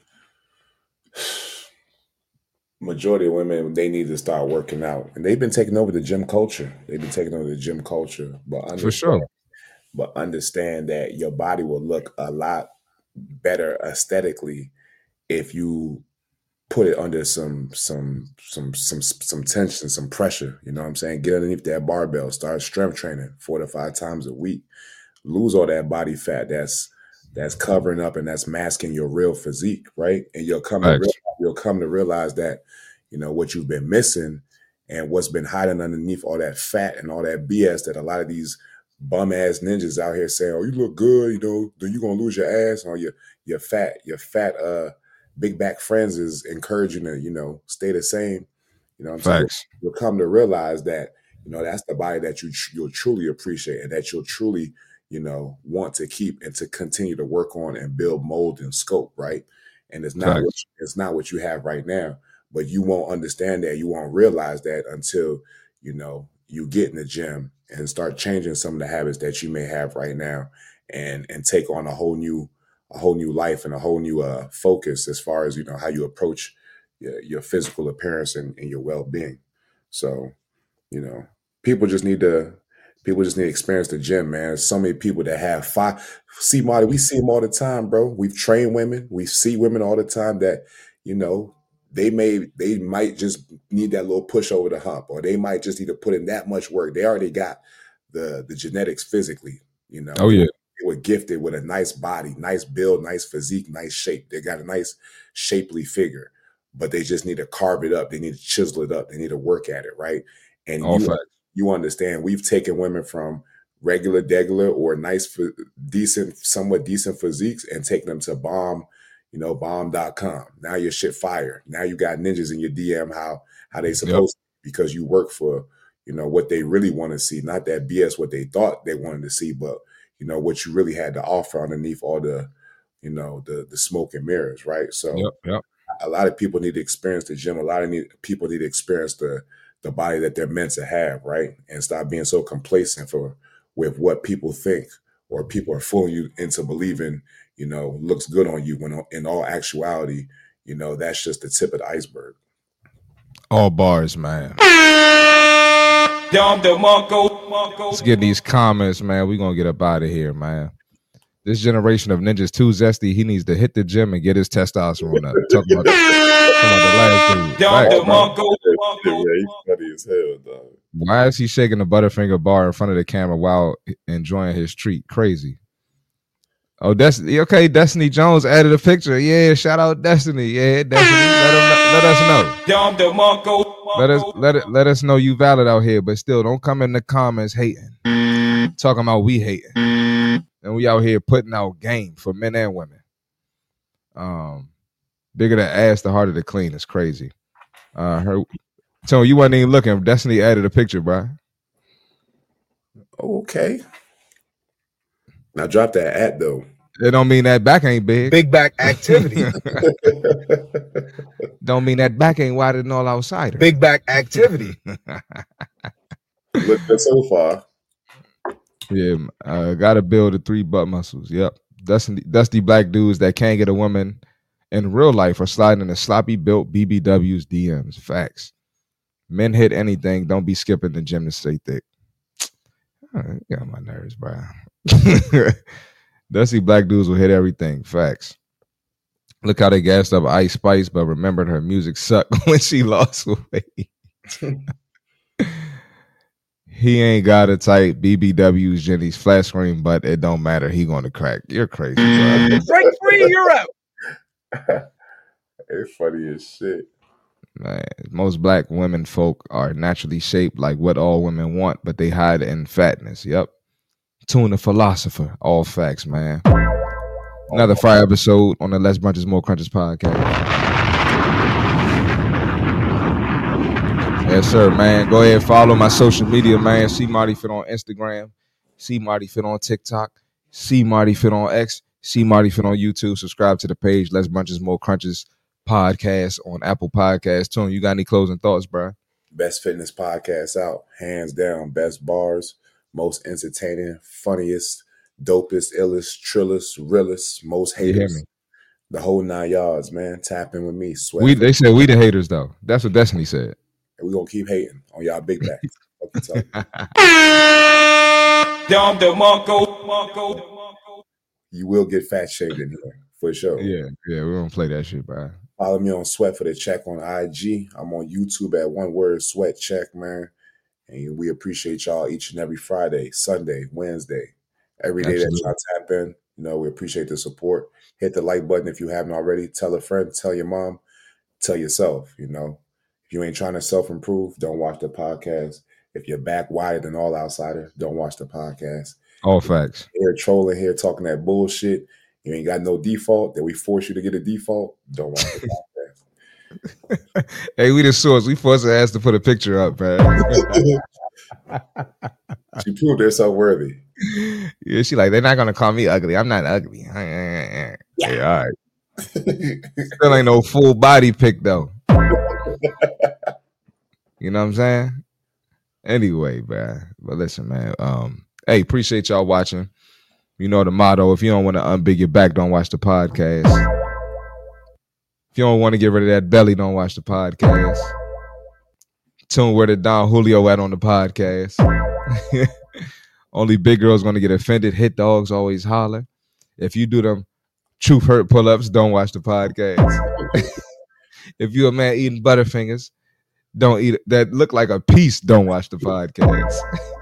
majority of women, they need to start working out. And they've been taking over the gym culture. They've been taking over the gym culture. But For sure. But understand that your body will look a lot better aesthetically if you put it under some some some some some tension, some pressure. You know what I'm saying? Get underneath that barbell, start strength training four to five times a week. Lose all that body fat that's that's covering up and that's masking your real physique, right? And you'll come to realize, you'll come to realize that, you know, what you've been missing and what's been hiding underneath all that fat and all that B S that a lot of these bum ass ninjas out here saying, oh, you look good, you know, then you're gonna lose your ass, or your your fat, your fat uh big back friends is encouraging to, you know, stay the same. You know what I'm saying? Facts. You'll come to realize that, you know, that's the body that you you'll truly appreciate and that you'll truly, you know, want to keep and to continue to work on and build mold and scope, right? And it's not what, it's not what you have right now, but you won't understand that. You won't realize that until, you know, you get in the gym and start changing some of the habits that you may have right now and and take on a whole new a whole new life and a whole new uh, focus as far as, you know, how you approach your, your physical appearance and, and your well-being. So, you know, people just need to, people just need to experience the gym, man. There's so many people that have five, see, Marty, we see them all the time, bro. We've trained women. We see women all the time that, you know, they may, they might just need that little push over the hump, or they might just need to put in that much work. They already got the, the genetics physically, you know. Oh, yeah. They were gifted with a nice body, nice build, nice physique, nice shape. They got a nice shapely figure, but they just need to carve it up. They need to chisel it up. They need to work at it, right? And you, you understand, we've taken women from regular, degular, or nice, decent, somewhat decent physiques and taken them to bomb, you know, bomb dot com. Now your shit fire. Now you got ninjas in your D M how how they supposed yep. to, because you work for, you know, what they really want to see, not that B S what they thought they wanted to see, but you know, what you really had to offer underneath all the, you know, the the smoke and mirrors, right? So yep, yep. a lot of people need to experience the gym. A lot of need, people need to experience the the body that they're meant to have, right? And stop being so complacent for with what people think or people are fooling you into believing, you know, looks good on you when in all actuality, you know, that's just the tip of the iceberg. All bars, man. Let's get these comments, man. We're going to get up out of here, man. This generation of ninjas too zesty. He needs to hit the gym and get his testosterone up. Talking about, talking about the last dude. Right, funny as hell, dog. Why is he shaking the Butterfinger bar in front of the camera while enjoying his treat? Crazy. Oh, Destiny. Okay, Destiny Jones added a picture. Yeah, shout out Destiny. Yeah, Destiny. Let, him, let us know. Let us let it let us know you valid out here, but still don't come in the comments hating. Talking about we hating. And we out here putting out game for men and women. Um, bigger the ass, the harder to clean. It's crazy. Uh, her, so you wasn't even looking. Destiny added a picture, bro. Okay. Now drop that at though. It don't mean that back ain't big. Big back activity. Don't mean that back ain't wider than all outsiders. Big back activity. Look good so far. Yeah, uh, gotta build the three butt muscles. Yep. Dusty, dusty black dudes that can't get a woman in real life are sliding in the sloppy built B B W's D Ms. Facts. Men hit anything. Don't be skipping the gym to stay thick. Oh, you got my nerves, bro. Dusty black dudes will hit everything. Facts. Look how they gassed up Ice Spice, but remembered her music sucked when she lost weight. He ain't got a tight B B W's Jenny's flat screen, but it don't matter. He going to crack. You're crazy, bro. Break free, you're out. It's funny as shit. Man, most black women folk are naturally shaped like what all women want, but they hide in fatness. Yep. Tuna philosopher. All facts, man. Another Friday episode on the Less Brunches More Crunches podcast. Yes, sir, man. Go ahead and follow my social media, man. See Marty Fit on Instagram. See Marty Fit on TikTok. See Marty Fit on X. See Marty Fit on YouTube. Subscribe to the page, Less Brunches More Crunches podcast on Apple Podcasts. Tune, you got any closing thoughts, bro? Best fitness podcast out. Hands down. Best bars. Most entertaining. Funniest. Dopest. Illest. Trillest. Realest. Most haters. The whole nine yards, man. Tap in with me. Sweat. We, they said we the haters, though. That's what Destiny said. And we're going to keep hating on y'all big backs. You will get fat shamed in here, for sure. Yeah, yeah, we're going to play that shit, bro. Follow me on Sweat for the Check on I G. I'm on YouTube at one word, Sweat Check, man. And we appreciate y'all each and every Friday, Sunday, Wednesday. Every day Absolutely. That y'all tap in, you know, we appreciate the support. Hit the like button if you haven't already. Tell a friend, tell your mom, tell yourself, you know. If you ain't trying to self-improve, don't watch the podcast. If you're back wider than all outsiders, don't watch the podcast. All facts. Here trolling, here talking that bullshit. You ain't got no default, that we force you to get a default, don't watch the podcast. Hey, we the source. We forced her ass to put a picture up, man. She proved herself worthy. Yeah, she like, they're not going to call me ugly. I'm not ugly. Yeah, yeah, all right. Still ain't no full body pic, though. You know what I'm saying? Anyway, man. But listen, man. Um, hey, appreciate y'all watching. You know the motto. If you don't want to unbig your back, don't watch the podcast. If you don't want to get rid of that belly, don't watch the podcast. Tune where the Don Julio at on the podcast. Only big girls going to get offended. Hit dogs always holler. If you do them truth hurt pull-ups, don't watch the podcast. If you're a man eating Butterfingers, don't eat it. That look like a piece, don't watch the podcast.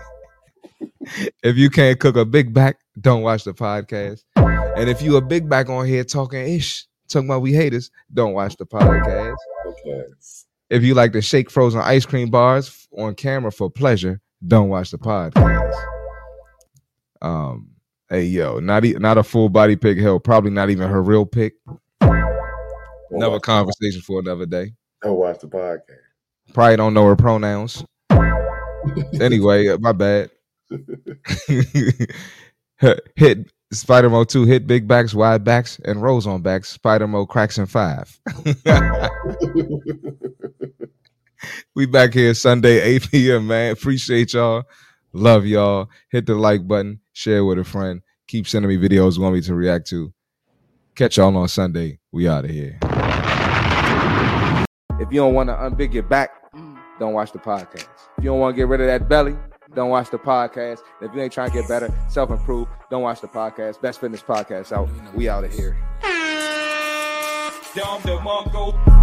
If you can't cook a big back, don't watch the podcast. And if you a big back on here talking ish, talking about we haters, don't watch the podcast. Okay. If you like to shake frozen ice cream bars on camera for pleasure, don't watch the podcast. Um, hey yo, not e- not a full body pic. Hell, probably not even her real pic. Another conversation for another day. Don't watch the podcast. Probably don't know her pronouns. Anyway, my bad. Hit Spider Mode two hit big backs, wide backs, and rolls on backs. Spider Mode cracks in five. We back here Sunday, eight p.m., man. Appreciate y'all. Love y'all. Hit the like button. Share with a friend. Keep sending me videos you want me to react to. Catch y'all on Sunday. We out of here. If you don't want to unbig your back, don't watch the podcast. If you don't want to get rid of that belly, don't watch the podcast. If you ain't trying to get better, self-improve, don't watch the podcast. Best Fitness Podcast out. We out of here. Dom DeMarco.